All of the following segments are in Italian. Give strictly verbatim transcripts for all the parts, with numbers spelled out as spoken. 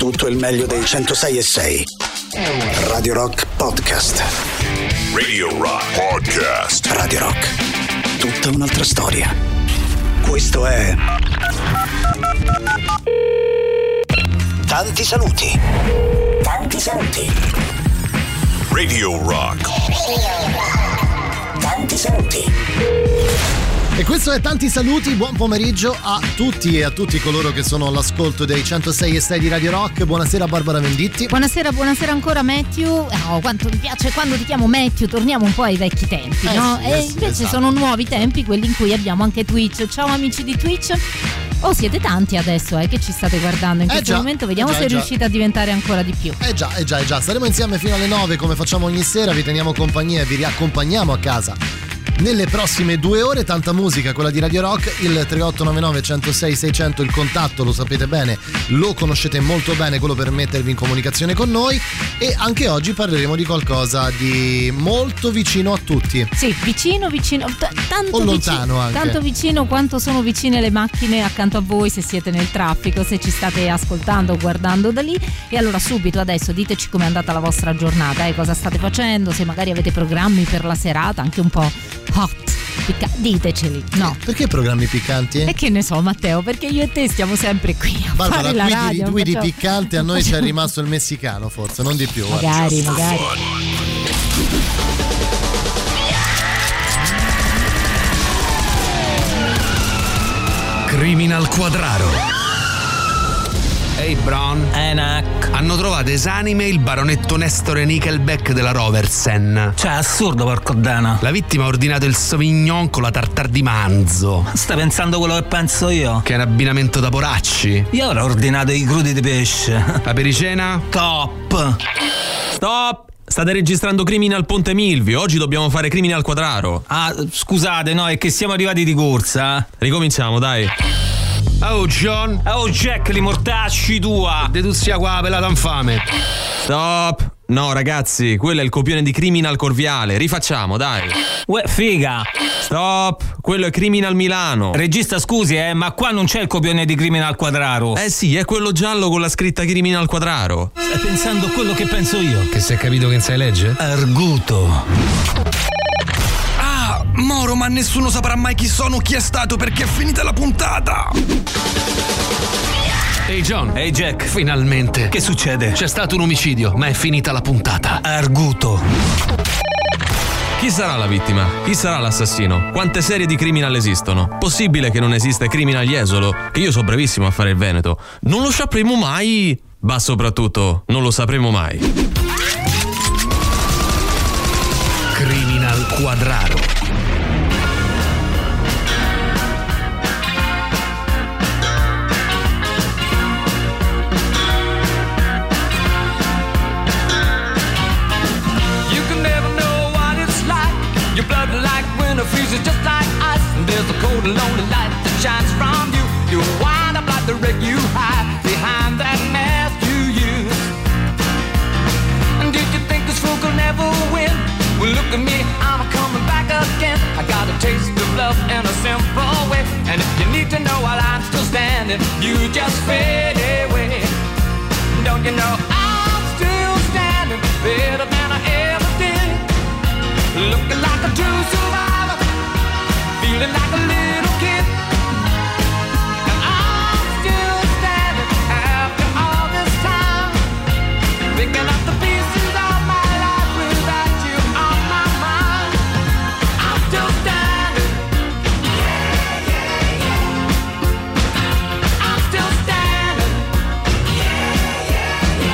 tutto il meglio dei centosei e sei. Radio Rock Podcast. Radio Rock Podcast. Radio Rock. Tutta un'altra storia. Questo è Tanti saluti. Tanti saluti. Radio Rock. Tanti saluti. E questo è Tanti saluti, buon pomeriggio a tutti e a tutti coloro che sono all'ascolto dei centosei e sei di Radio Rock. Buonasera Barbara Venditti. Buonasera, buonasera ancora Matthew. Oh, quanto mi piace quando ti chiamo Matthew, torniamo un po' ai vecchi tempi, eh no? Sì, e eh sì, invece esatto. sono nuovi tempi, quelli in cui abbiamo anche Twitch. Ciao amici di Twitch. Oh, siete tanti adesso eh, che ci state guardando in Eh questo già, momento, vediamo eh già, se eh già. riuscite a diventare ancora di più. Eh già, eh già, eh già, saremo insieme fino alle nove come facciamo ogni sera, vi teniamo compagnia e vi riaccompagniamo a casa. Nelle prossime due ore tanta musica, quella di Radio Rock, il tre otto nove nove uno zero sei sei zero zero, il contatto lo sapete bene, lo conoscete molto bene, quello per mettervi in comunicazione con noi, e anche oggi parleremo di qualcosa di molto vicino a tutti. Sì, vicino, vicino, t- tanto O lontano vicino, anche. tanto vicino quanto sono vicine le macchine accanto a voi se siete nel traffico, se ci state ascoltando o guardando da lì. E allora subito adesso diteci com'è andata la vostra giornata, eh, cosa state facendo, se magari avete programmi per la serata, anche un po' hot, picca- diteceli, no. Perché programmi piccanti? E che ne so Matteo, perché io e te stiamo sempre qui a Barbara, fare la qui, radio. di, qui di facciamo- piccante a noi c'è rimasto il messicano, forse, non di più. guarda. Magari, magari. Criminal Quadraro. Ehi Bron, Enac. hanno trovato esanime il baronetto Nestore Nickelback della Roversen. Cioè, assurdo, porco dana. La vittima ha ordinato il Sauvignon con la tartar di manzo, Stai pensando quello che penso io? che è un abbinamento da poracci. Io avrei ordinato i crudi di pesce. La pericena? Top. Stop! State registrando Criminal Ponte Milvio. Oggi dobbiamo fare Criminal Quadraro. Ah, scusate, no, è che siamo arrivati di corsa. Ricominciamo, dai. Oh John, Oh, Jack, li mortacci tua. deduzia qua la pelata infame. Stop! No, ragazzi, quello è il copione di Criminal Corviale. Rifacciamo, dai. Uè, figa. Stop! Quello è Criminal Milano. Regista, scusi, eh, ma qua non c'è il copione di Criminal Quadraro. Eh sì, è quello giallo con la scritta Criminal Quadraro. Stai pensando a quello che penso io? Che si è capito che non sai legge? Arguto. Ah, Moro, ma nessuno saprà mai chi sono o chi è stato perché è finita la puntata. Ehi John, Ehi, Jack. finalmente. Che succede? C'è stato un omicidio, ma è finita la puntata. Arguto. Chi sarà la vittima? Chi sarà l'assassino? Quante serie di Criminal esistono? Possibile che non esiste Criminal Jesolo? Che io so bravissimo a fare il Veneto. Non lo sapremo mai, ma soprattutto non lo sapremo mai. Criminal Quadraro. You can never know what it's like. Your blood like winter freezes just like ice. And there's a cold and lonely light that shines from you. You wind up like the wreck you hide behind that mask you use. And did you think this fool could never win? Well, look at me, I'm coming back again. I got a taste of love in a simple way. And if you need to know while I'm still standing, you just fade away. Don't you know I'm still standing better than I ever did? Looking like a true survivor, feeling like a little kid. And I'm still standing after all this time, picking up the pieces of my life without you on my mind. I'm still standing. Yeah, yeah, yeah. I'm still standing. Yeah, yeah,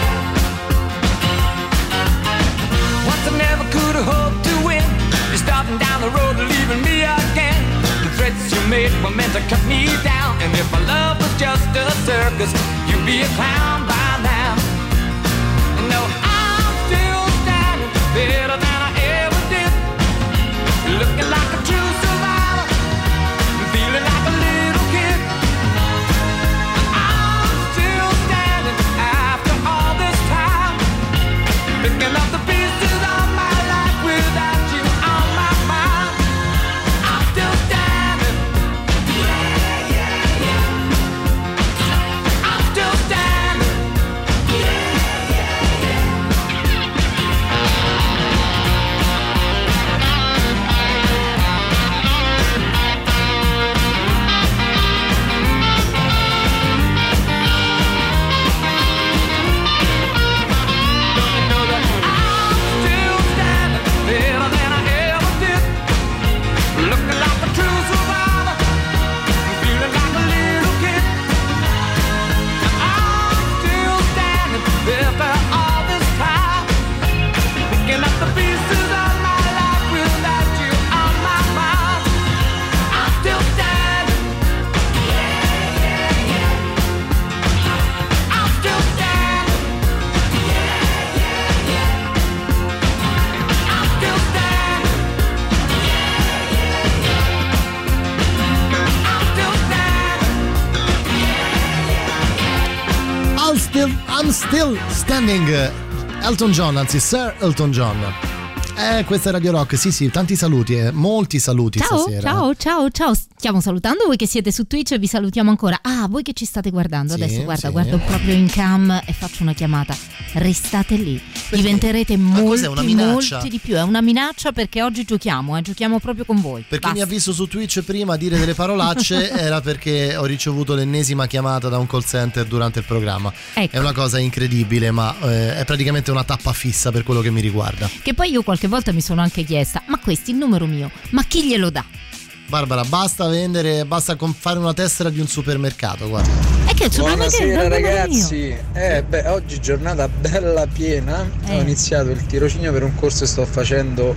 yeah. Once I never could have hoped to win. You're starting down the road, leaving me again. The threats you made were meant to cut me down. And if my love was just a circus, you'd be a clown by now. No, I'm still standing better than I ever did. Looking like a true survivor, feeling like a little kid. I'm still standing after all this time, picking up the pieces of my life without you on my mind. I'm still standing. Yeah, yeah, yeah. I'm still standing. still, I'm still standing. Elton John, anzi Sir Elton John. Eh, questa è Radio Rock, sì sì, tanti saluti, eh. molti saluti ciao, stasera. Ciao, ciao, ciao, stiamo salutando voi che siete su Twitch e vi salutiamo ancora. Ah, voi che ci state guardando, sì, adesso guarda, sì. guardo proprio in cam e faccio una chiamata. Restate lì, perché? Diventerete molti, una minaccia? molti di più. È una minaccia perché oggi giochiamo, eh, giochiamo proprio con voi. Perché Basta. mi ha visto su Twitch prima dire delle parolacce era perché ho ricevuto l'ennesima chiamata da un call center durante il programma. Ecco. È una cosa incredibile, ma eh, è praticamente una tappa fissa per quello che mi riguarda. Che poi io qualche volta mi sono anche chiesta, ma questo è il numero mio, ma chi glielo dà? Barbara, basta vendere, basta com- fare una tessera di un supermercato, guarda. È che il Buonasera supermercato è il numero ragazzi, mio. eh, beh, oggi giornata bella piena, Eh. ho iniziato il tirocinio per un corso che sto facendo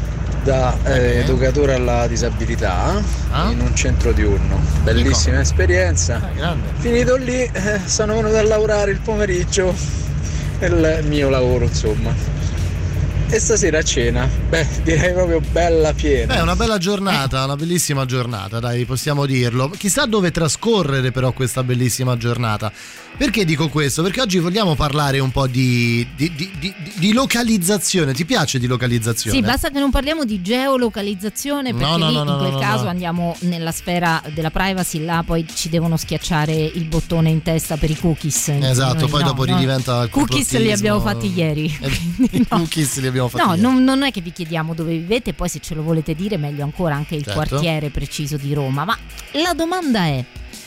da eh, educatore alla disabilità Ah? in un centro diurno, bellissima esperienza. Ah, grande. Finito lì eh, sono venuto a lavorare il pomeriggio, il mio lavoro insomma. E stasera a cena, beh, direi proprio bella piena. È una bella giornata, una bellissima giornata, dai, possiamo dirlo. Chissà dove trascorrere però questa bellissima giornata. Perché dico questo? Perché oggi vogliamo parlare un po' di, di, di, di, di localizzazione. Ti piace di localizzazione? Sì, basta che non parliamo di geolocalizzazione, perché No, no, lì no, no, in quel no, caso no. andiamo nella sfera della privacy, là poi ci devono schiacciare il bottone in testa per i cookies. Esatto, Noi poi no, dopo no. ridiventa il Cookies li abbiamo fatti ieri. I cookies li abbiamo fatti No, ieri. non, non è che vi chiediamo dove vivete, poi se ce lo volete dire meglio ancora anche il Certo. quartiere preciso di Roma, ma la domanda è: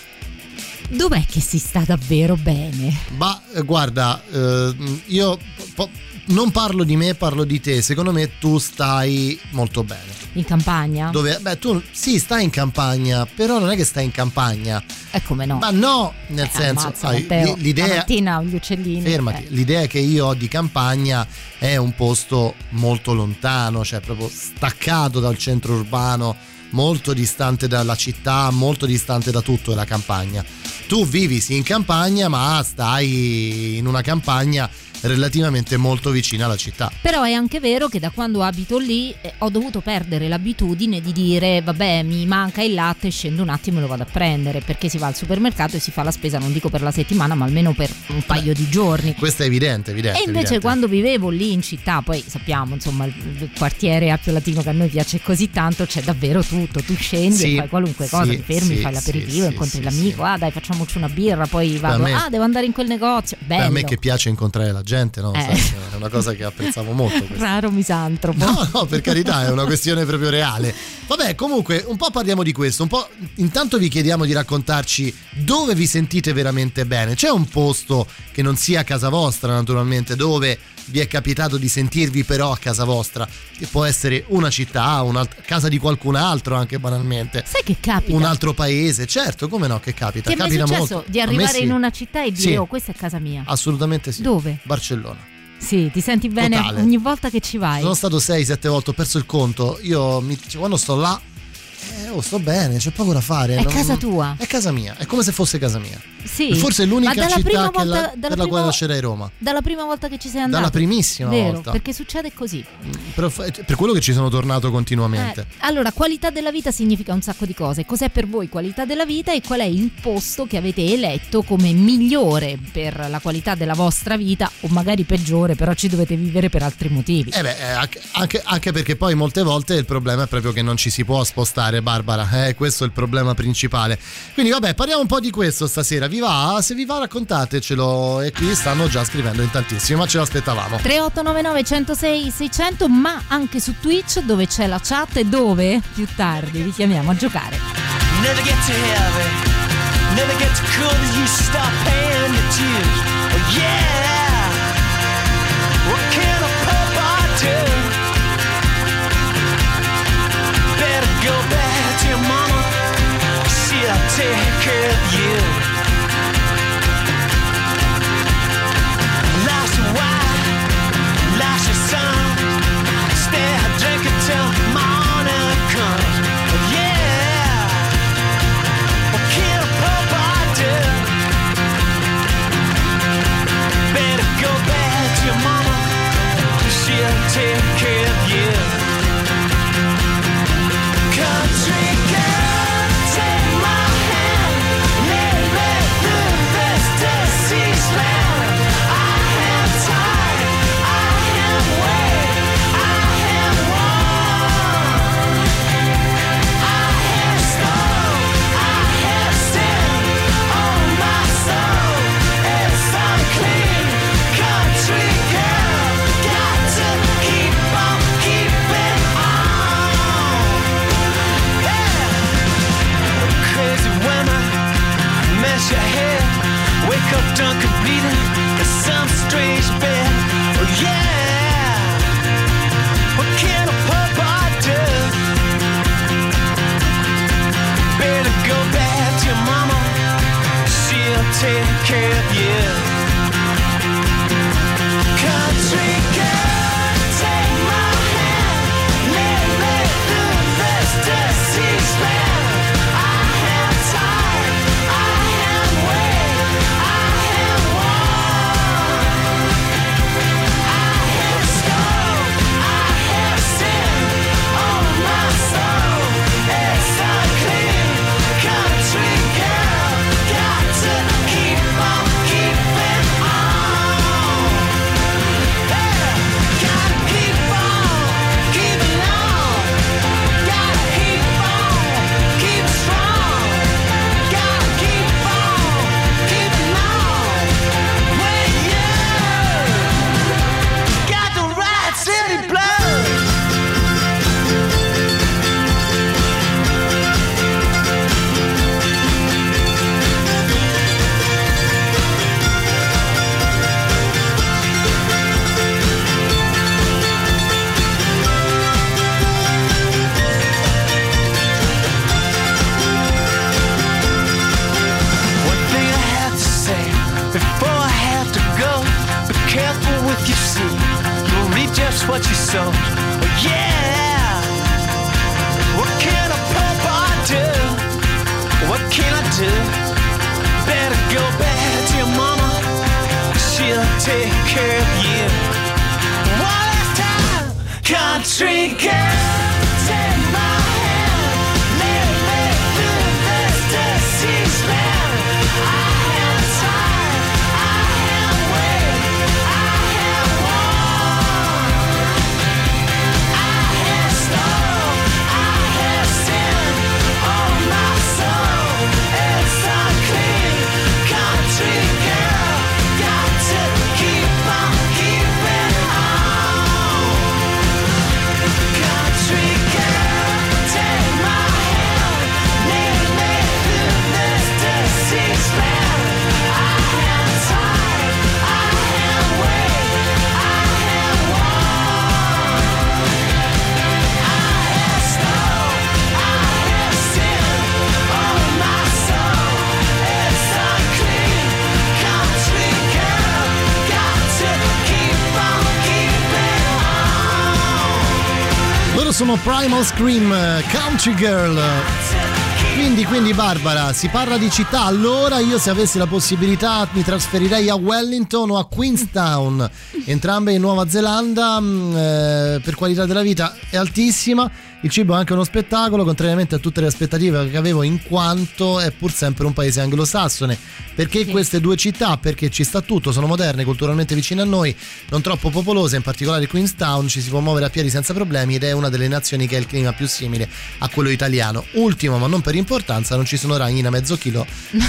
dov'è che si sta davvero bene? Ma eh, guarda, eh, io po- non parlo di me, parlo di te. Secondo me tu stai molto bene. In campagna? Dove? Beh, tu sì, stai in campagna, però non è che stai in campagna. E come no? Ma no, nel Eh, senso, ammazza, sai, Matteo, l- l'idea la mattina gli uccellini. fermati, eh. l'idea che io ho di campagna è un posto molto lontano, cioè proprio staccato dal centro urbano, molto distante dalla città, molto distante da tutto, è la campagna. Tu vivi sì in campagna, ma stai in una campagna relativamente molto vicina alla città. Però è anche vero che da quando abito lì eh, ho dovuto perdere l'abitudine di dire vabbè, mi manca il latte, scendo un attimo e lo vado a prendere, perché si va al supermercato e si fa la spesa, non dico per la settimana, ma almeno per un paio di giorni. Questo è evidente, evidente. E invece evidente. quando vivevo lì in città, poi sappiamo insomma il, il quartiere Appio Latino che a noi piace così tanto, c'è davvero tutto, tu scendi Sì, e fai qualunque sì, cosa, ti fermi, sì, fai l'aperitivo, sì, incontri sì, l'amico, sì. ah dai facciamoci una birra, poi vado, me- ah devo andare in quel negozio, bello. Beh, a me che piace incontrare la gente, no? Eh. Sai, è una cosa che apprezzavo molto. questa. Raro misantropo. No, no, per carità, è una questione proprio reale. Vabbè, comunque, un po' parliamo di questo, un po' intanto vi chiediamo di raccontarci dove vi sentite veramente bene. C'è un posto che non sia casa vostra, naturalmente, dove vi è capitato di sentirvi però a casa vostra, che può essere una città, una casa di qualcun altro anche banalmente. Sai che capita? Un altro paese, certo, come no, che capita? Ti è mai Capita successo molto. di A me arrivare sì. in una città e dire Sì. oh questa è casa mia? Assolutamente sì. Dove? Barcellona. Sì, ti senti bene Totale. ogni volta che ci vai? Sono stato sei sette volte, ho perso il conto. Io mi, cioè, quando sto là, eh, oh, sto bene, c'è poco da fare. È non- casa tua. È casa mia, è come se fosse casa mia. Sì. Forse è Ma l'unica dalla città prima che volta- la- dalla per la prima- quale lascerei Roma. Dalla prima volta che ci sei andato? Dalla primissima Vero, volta. perché succede così. Per, per quello che ci sono tornato continuamente. Eh, allora, qualità della vita significa un sacco di cose. Cos'è per voi qualità della vita e qual è il posto che avete eletto come migliore per la qualità della vostra vita o magari peggiore, però ci dovete vivere per altri motivi. Eh beh, eh, anche, anche- anche perché poi molte volte il problema è proprio che non ci si può spostare, Barbara. Eh, questo è il problema principale. Quindi vabbè, parliamo un po' di questo stasera. Vi va? Se vi va raccontatecelo. E qui stanno già scrivendo in tantissimi, ma ce l'aspettavamo. tre otto nove nove uno zero sei sei zero zero, ma anche su Twitch dove c'è la chat e dove più tardi vi chiamiamo a giocare. Never get to heaven, never get to cool till you stop paying your dues. Oh yeah, what can a papa do? Better go back to your mama, she'll take care of you. Life's a wild, life's a sun, stay drinking till morning comes. Oh yeah. What can a papa do? with your seed, you'll reap just what you sow. Oh, yeah. What can a poor boy do? What can I do? Better go back to your mama. She'll take care of you. One last time, country girl, take my hand, let me through this disease land. I have time, I have weight, I have worn, I have stone, I have sin, oh my soul, it's unclean. Country girl, got to keep on keeping on. Country girl, take my hand, lead me through this disease land. I have time, I have weight, I have worn, I have stone, I have sin, oh my soul, it's unclean. Country girl, got to keep on keeping on. Loro sono Primal Scream, Country Girl. Quindi, quindi Barbara, si parla di città. Allora io, se avessi la possibilità, mi trasferirei a Wellington o a Queenstown, entrambe in Nuova Zelanda. mh, eh, per qualità della vita è altissima, il cibo è anche uno spettacolo, contrariamente a tutte le aspettative che avevo, in quanto è pur sempre un paese anglosassone. Perché Sì. queste due città? Perché ci sta tutto, sono moderne, culturalmente vicine a noi, non troppo popolose, in particolare Queenstown ci si può muovere a piedi senza problemi ed è una delle nazioni che ha il clima più simile a quello italiano. Ultimo, ma non per importanza, non ci sono ragni da mezzo chilo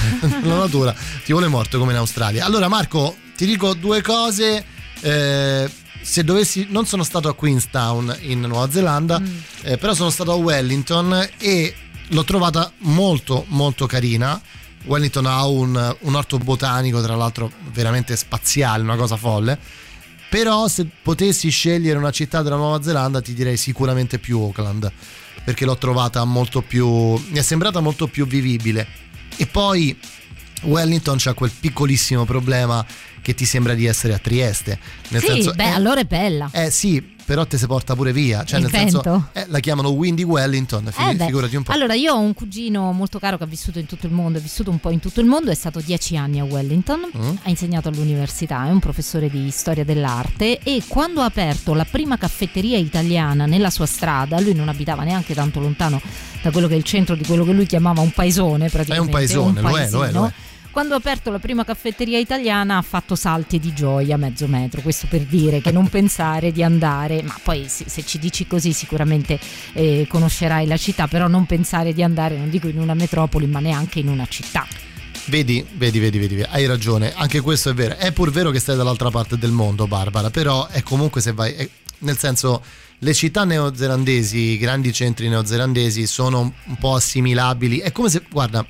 la natura ti vuole morto come in Australia. Allora Marco, ti dico due cose. eh, se dovessi, non sono stato a Queenstown in Nuova Zelanda, Mm. eh, però sono stato a Wellington e l'ho trovata molto molto carina. Wellington ha un, un orto botanico, tra l'altro veramente spaziale, una cosa folle. Però se potessi scegliere una città della Nuova Zelanda ti direi sicuramente più Auckland, perché l'ho trovata molto più, mi è sembrata molto più vivibile. E poi Wellington c'ha quel piccolissimo problema che ti sembra di essere a Trieste, nel Sì, senso, beh, eh, allora è bella. eh sì, però te si porta pure via, cioè Il nel senso, vento. eh, la chiamano Windy Wellington, fig- Eh beh, figurati un po'. Allora, io ho un cugino molto caro che ha vissuto in tutto il mondo, è vissuto un po' in tutto il mondo, è stato dieci anni a Wellington, Mm. ha insegnato all'università, è un professore di storia dell'arte, e quando ha aperto la prima caffetteria italiana nella sua strada, lui non abitava neanche tanto lontano da quello che è il centro di quello che lui chiamava un paesone, praticamente. È un paesone, lo è, lo è, lo è. Quando ha aperto la prima caffetteria italiana ha fatto salti di gioia a mezzo metro, questo per dire che non pensare di andare, ma poi se, se ci dici così sicuramente eh, conoscerai la città, però non pensare di andare, non dico in una metropoli, ma neanche in una città. Vedi, vedi, vedi, vedi, hai ragione, anche questo è vero. È pur vero che stai dall'altra parte del mondo, Barbara, però è comunque, se vai, è, nel senso, le città neozelandesi, i grandi centri neozelandesi sono un po' assimilabili. È come se, guarda,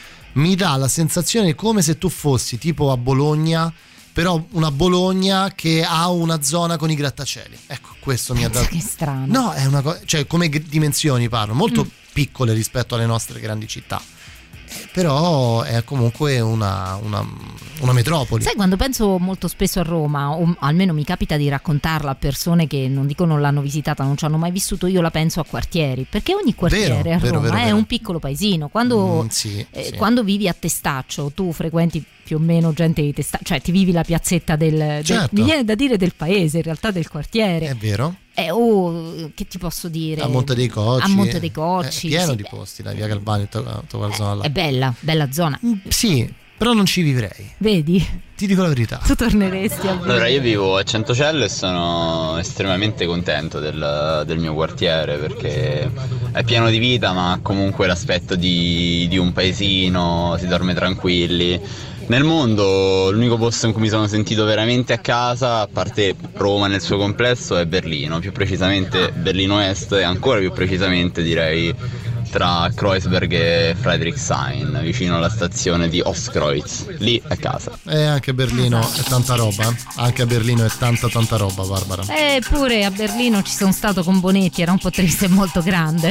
mi dà la sensazione come se tu fossi tipo a Bologna, però una Bologna che ha una zona con i grattacieli. Ecco, questo mi ha dato. Che strano. No, è una cosa, cioè come g- dimensioni parlo, molto Mm. piccole rispetto alle nostre grandi città. Eh, Però è comunque una, una, una metropoli. Sai, quando penso molto spesso a Roma, o almeno mi capita di raccontarla a persone che non dico non l'hanno visitata, non ci hanno mai vissuto, io la penso a quartieri, perché ogni quartiere Vero, a vero, Roma vero, è vero. un piccolo paesino. Quando, Mm, sì, eh, sì. quando vivi a Testaccio, tu frequenti più o meno gente di Testaccio, cioè ti vivi la piazzetta del, del- Certo. mi viene da dire del paese, in realtà del quartiere. È vero? Eh, oh, che ti posso dire? A Monte dei Cocci. A Monte dei Cocci, È pieno sì, di beh, posti, la via Galvani, tutta quella zona là. è bella, bella zona. Mm, Sì, però non ci vivrei. Vedi? Ti dico la verità. Tu torneresti a Allora, io vivo a Centocelle e sono estremamente contento del, del mio quartiere, perché è pieno di vita, ma ha comunque l'aspetto di, di un paesino, si dorme tranquilli. Nel mondo l'unico posto in cui mi sono sentito veramente a casa, a parte Roma nel suo complesso, è Berlino, più precisamente Berlino Est, e ancora più precisamente direi tra Kreuzberg e Friedrichshain, vicino alla stazione di Ostkreuz. Lì è casa. E anche Berlino è tanta roba. eh. Anche a Berlino è tanta tanta roba, Barbara. Eppure a Berlino ci sono stato con Bonetti, era un po' triste e molto grande.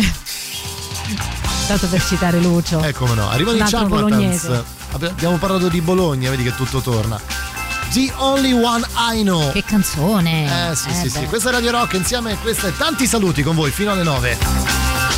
Tanto per citare Lucio. Eh come no, arrivano Un i altro Charlatans. bolognese. Abbiamo parlato di Bologna, vedi che tutto torna. The Only One I Know. Che canzone! Eh sì eh, sì beh. sì, questa è Radio Rock insieme a queste tanti saluti con voi fino alle nove.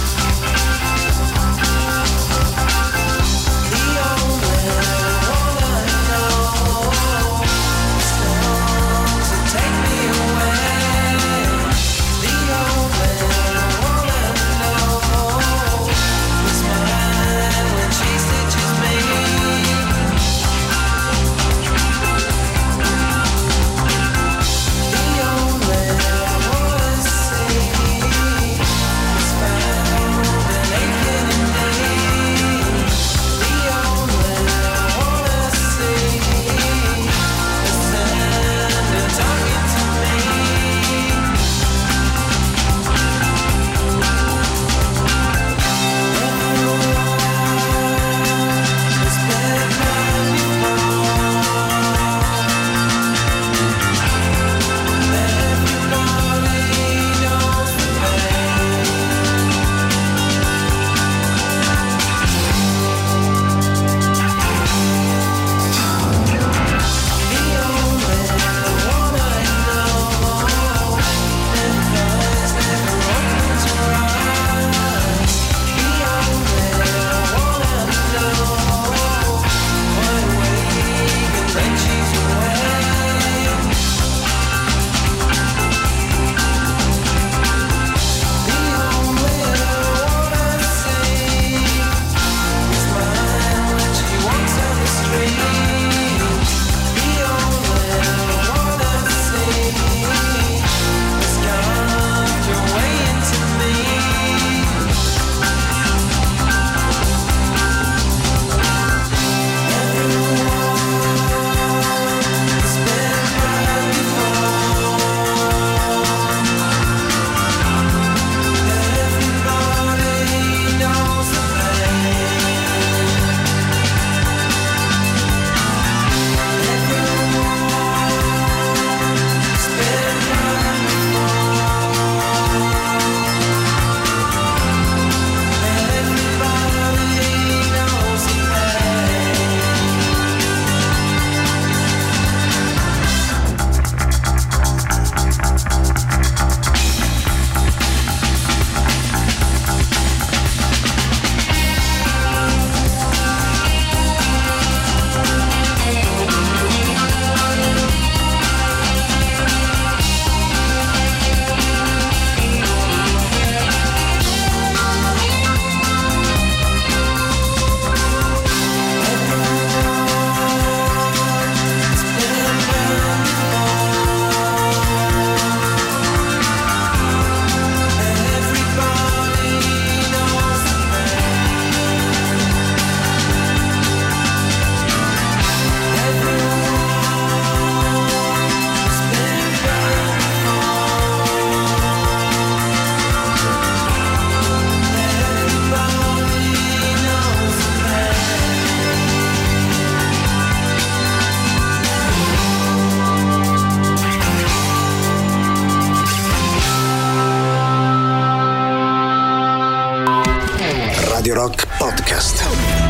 Radio Rock Podcast.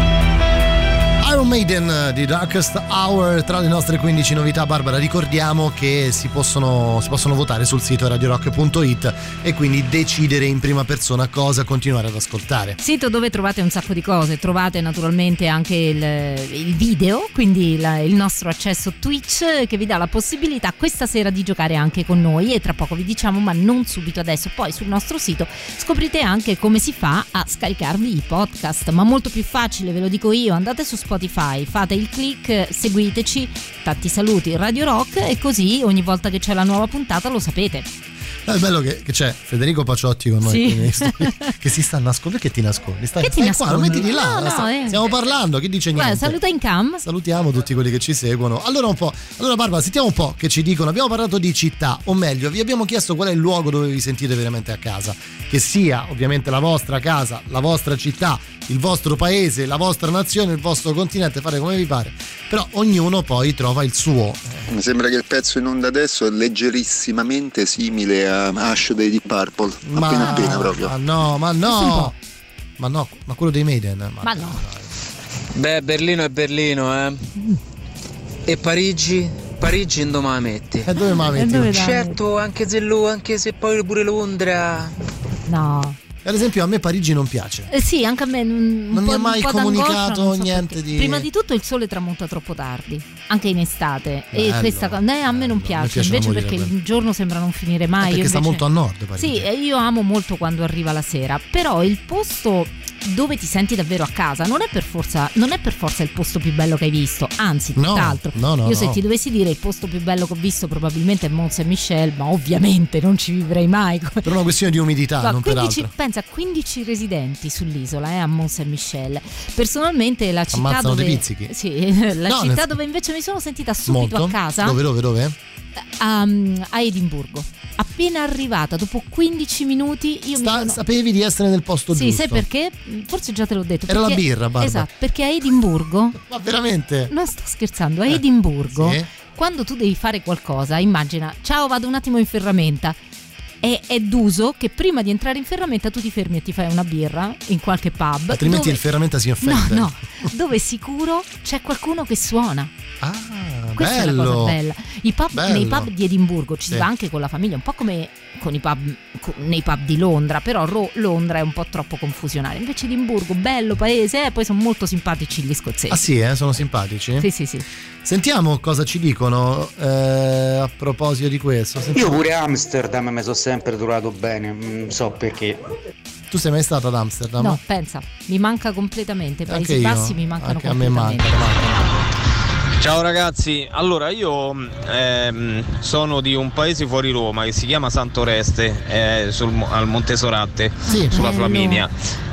Iron Maiden di Darkest Hour tra le nostre quindici novità. Barbara, ricordiamo che si possono, si possono votare sul sito radio rock punto it e quindi decidere in prima persona cosa continuare ad ascoltare. Sito dove trovate un sacco di cose, trovate naturalmente anche il, il video, quindi la, il nostro accesso Twitch che vi dà la possibilità questa sera di giocare anche con noi, e tra poco vi diciamo, ma non subito adesso. Poi sul nostro sito scoprite anche come si fa a scaricarvi i podcast, ma molto più facile, ve lo dico io: andate su Spotify, fate il click, seguiteci, tanti saluti Radio Rock, e così ogni volta che c'è la nuova puntata lo sapete. È bello che, che c'è Federico Paciotti con noi, sì. che si sta nascondendo. Perché ti nascondi? Stai, che ti stai nascondi? qua, non metti di là. No, no, sta, eh. Stiamo parlando, chi dice niente? Guarda, saluta in cam. Salutiamo tutti quelli che ci seguono. Allora un po', allora Barbara, sentiamo un po' che ci dicono. Abbiamo parlato di città, o meglio, vi abbiamo chiesto qual è il luogo dove vi sentite veramente a casa, che sia ovviamente la vostra casa, la vostra città, il vostro paese, la vostra nazione, il vostro continente, fare come vi pare, però ognuno poi trova il suo. Mi sembra che il pezzo in onda adesso è leggerissimamente simile a Ash dei Deep Purple, Ma, appena appena proprio. Ma no, ma no, ma no, ma quello dei Maiden. Ma, ma no. Beh, Berlino è Berlino, eh. E Parigi? Parigi in dove la metti? E dove me la metti? dove la Certo, anche se, lo, anche se poi pure Londra. No. Per esempio a me Parigi non piace. Eh sì, anche a me un Non po', mi ha mai un po' comunicato d'angoscia, non so niente perché. di- Prima di tutto il sole tramonta troppo tardi, anche in estate. Bello, e questa cosa eh, a me non piace, piace da invece morire perché quello. il giorno sembra non finire mai. perché Io sta invece- molto a nord Parigi. Sì, e io amo molto quando arriva la sera, però il posto dove ti senti davvero a casa non è per forza non è per forza il posto più bello che hai visto, anzi No, tutt'altro. no, no, io se no. ti dovessi dire il posto più bello che ho visto probabilmente è Mont Saint-Michel, ma ovviamente non ci vivrei mai. Per una questione di umidità, Ma non per quindici, altro. pensa, quindici residenti sull'isola, eh, a Mont Saint-Michel. Personalmente la città Ammazzano dove dei pizzichi. sì, la No, città nel- dove invece mi sono sentita subito Molto. a casa Dove, dove, dove? a, a Edimburgo. Appena arrivata, dopo quindici minuti io Sta- mi sono... Sapevi di essere nel posto Sì, giusto. sai perché? Forse già te l'ho detto. Era la perché- birra, Barbara. Esatto, perché a Edimburgo, Ma veramente? non sto scherzando, a Edimburgo, sì. quando tu devi fare qualcosa, immagina, ciao, vado un attimo in ferramenta. È, è d'uso che prima di entrare in ferramenta tu ti fermi e ti fai una birra in qualche pub. Altrimenti dove- il ferramenta si No, offende. no, dove sicuro c'è qualcuno che suona. Ah, Questa è la bello. cosa bella. I pub, Bello. nei pub di Edimburgo ci Sì. si va anche con la famiglia, un po' come con i pub, co- nei pub di Londra, però Ro- Londra è un po' troppo confusionale. Invece Edimburgo, bello paese, e poi sono molto simpatici gli scozzesi. Ah sì, eh? Sono simpatici? Sì, sì, sì. Sentiamo cosa ci dicono eh, a proposito di questo. Io Sentiamo. pure a Amsterdam mi sono sempre trovato bene, non so perché. Tu sei mai stato ad Amsterdam? No, pensa, mi manca completamente. I Paesi Anche io. Bassi mi mancano Anche a me completamente. manca, manca. Ciao ragazzi, allora io ehm, sono di un paese fuori Roma che si chiama Santoreste, eh, sul, al Monte Soratte, Sì. sulla Bello. Flaminia.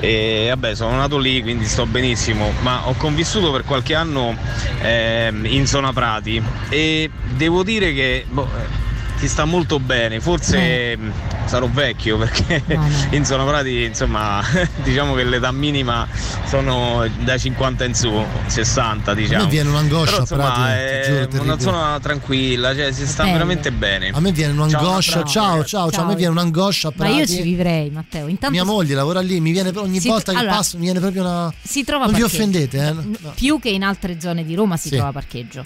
E vabbè, sono nato lì, quindi sto benissimo, ma ho convissuto per qualche anno ehm, in zona Prati e devo dire che boh, eh, ti sta molto bene, forse mh, sarò vecchio perché No, no. in zona Prati insomma diciamo che l'età minima sono da cinquanta in su, sessanta A diciamo. me viene un'angoscia Però a insomma Prati, ti è giuro, una terribile. zona tranquilla, cioè si sta bello. veramente bene. A me viene un'angoscia. Ciao, Ciao, ciao, ciao, Ciao. A me viene un'angoscia a Ma Prati. io ci vivrei, Matteo. Intanto Mia moglie lavora lì, mi viene ogni Si- volta che allora, passo mi viene proprio una. si trova Non vi parcheggio. offendete, eh? N- No. Più che in altre zone di Roma si Sì. trova parcheggio.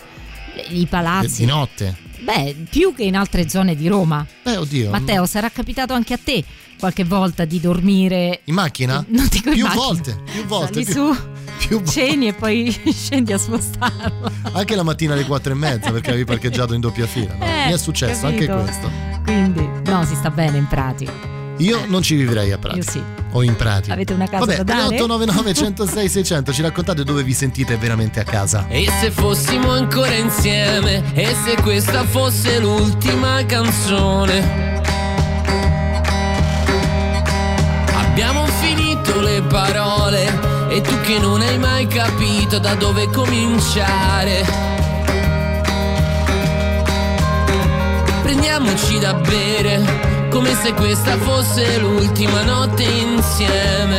I palazzi. Di notte. Beh, più che in altre zone di Roma. Eh, oddio. Matteo, sarà capitato anche a te qualche volta di dormire In macchina? Non dico in più macchina. volte, più volte. Sali più- su, più vo- ceni e poi scendi a spostarlo. Anche la mattina alle quattro e mezza perché avevi parcheggiato in doppia fila. no? Eh, Mi è successo capito. anche questo. Quindi, no, si sta bene in Prati. Io non ci vivrei a Prati. Io sì. O in Prati. Avete una casa Vabbè, da dare? tre otto nove nove uno zero sei sei zero zero, ci raccontate dove vi sentite veramente a casa. E se fossimo ancora insieme, e se questa fosse l'ultima canzone. Abbiamo finito le parole, e tu che non hai mai capito da dove cominciare. Prendiamoci da bere, come se questa fosse l'ultima notte insieme.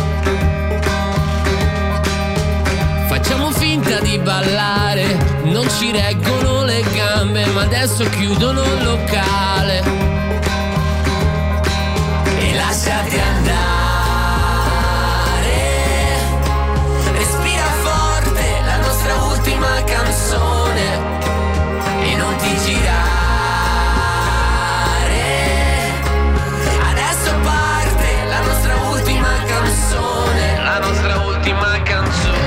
Facciamo finta di ballare, non ci reggono le gambe, ma adesso chiudono il locale. E lasciati andare, respira forte la nostra ultima canzone e non ti girare. Adesso parte la nostra ultima canzone, la nostra ultima canzone.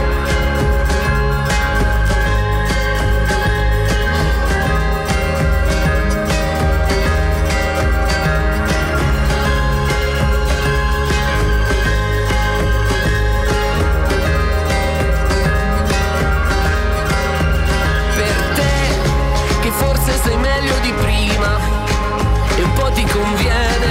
Forse sei meglio di prima e un po' ti conviene.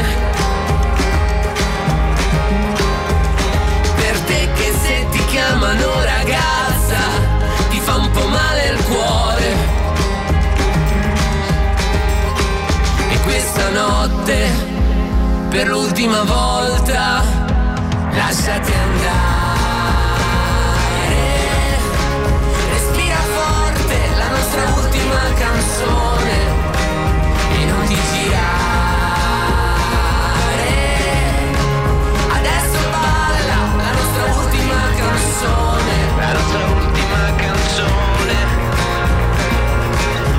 Per te che se ti chiamano ragazza ti fa un po' male il cuore. E questa notte per l'ultima volta lasciati andare. La nostra ultima canzone e non ti girare. Adesso balla la nostra ultima canzone, la nostra ultima canzone.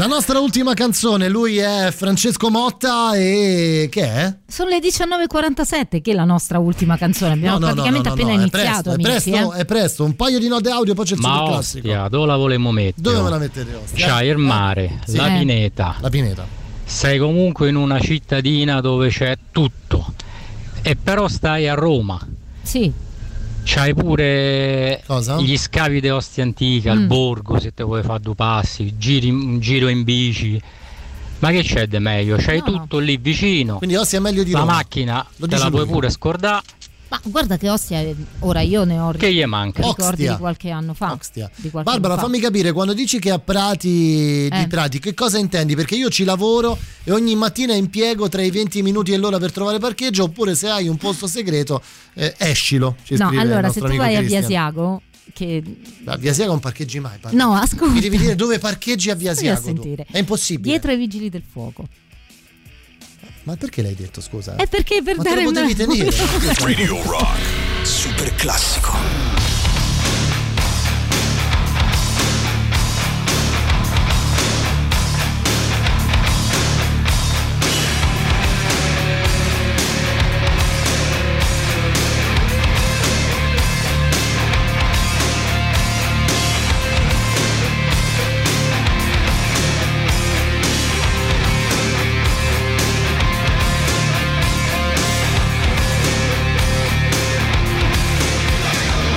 La nostra ultima canzone, lui è Francesco Motta e che è? Sono le diciannove e quarantasette, che è la nostra ultima canzone. Abbiamo No, no, praticamente no, no, appena no, iniziato, è presto, amici. è presto, eh. è presto, un paio di note audio, poi c'è il Ma super classico. Ostia, dove la volevamo mettere? Dove me la mettete, Ostia? C'hai il mare, Sì. la Eh. pineta. La pineta. Sei comunque in una cittadina dove c'è tutto. E però stai a Roma. Sì. C'hai pure Cosa? gli scavi di Ostia Antica, Mm. il borgo, se te vuoi fare due passi, giri, un giro in bici. Ma che c'è di meglio? C'hai No. tutto lì vicino. Quindi Ostia è meglio di La Roma. macchina Lo te dice la puoi lui. pure scordare. Ma guarda che Ostia, è- ora io ne ho Che gli manca? ricordi Oxtia. di qualche anno fa. Di qualche Barbara, anno fa. fammi capire, quando dici che a Prati di Eh. Prati, che cosa intendi? Perché io ci lavoro e ogni mattina impiego tra i venti minuti e l'ora per trovare parcheggio, oppure se hai un posto segreto, eh, escilo. Ci No, scrive il allora se nostro tu amico vai a Via Cristian. Siago, che A Via Siago non parcheggi mai. Barbara. no, ascolta. Mi devi dire dove parcheggi a Via Stai a Siago. tu. sentire. È impossibile. Dietro ai vigili del fuoco. Ma perché l'hai detto, scusa? È perché per Ma te dare lo una potevi tenere. Radio Rock. Super classico. Thank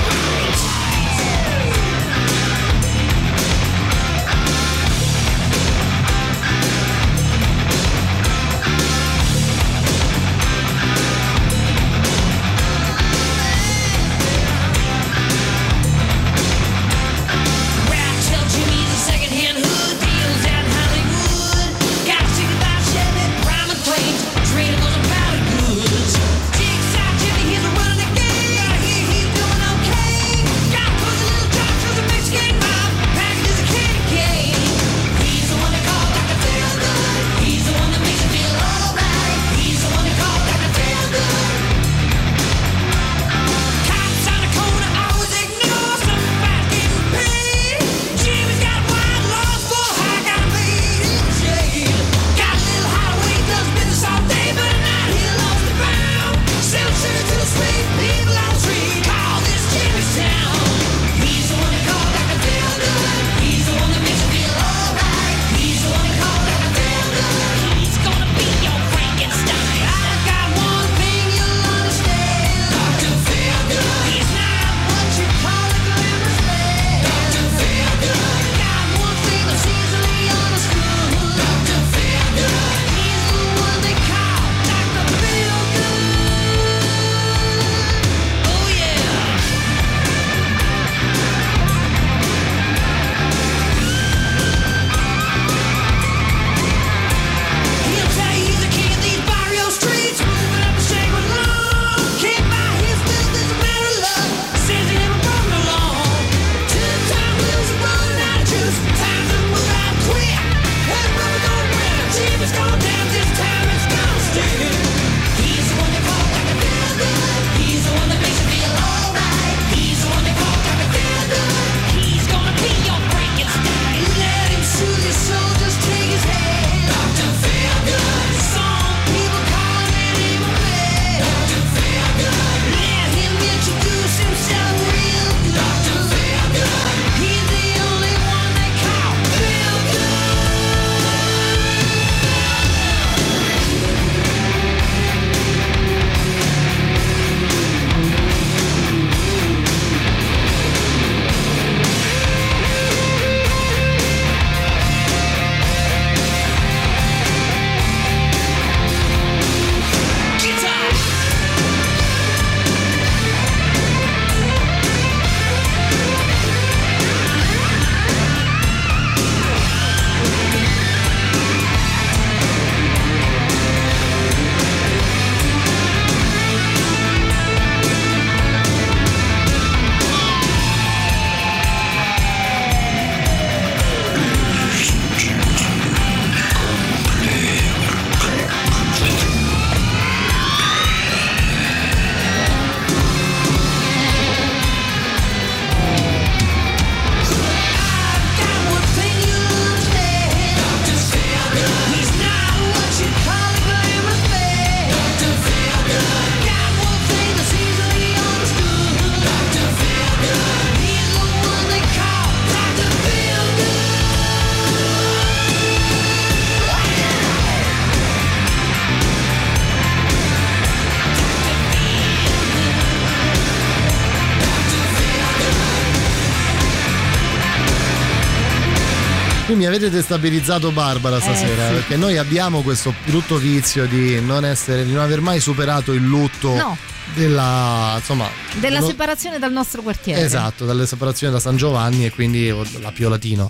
Qui mi avete destabilizzato Barbara stasera, eh, sì. perché noi abbiamo questo brutto vizio di non essere, di non aver mai superato il lutto. No. Della, insomma, della lo, separazione dal nostro quartiere. Esatto, dalla separazione da San Giovanni, e quindi l'Appio Latino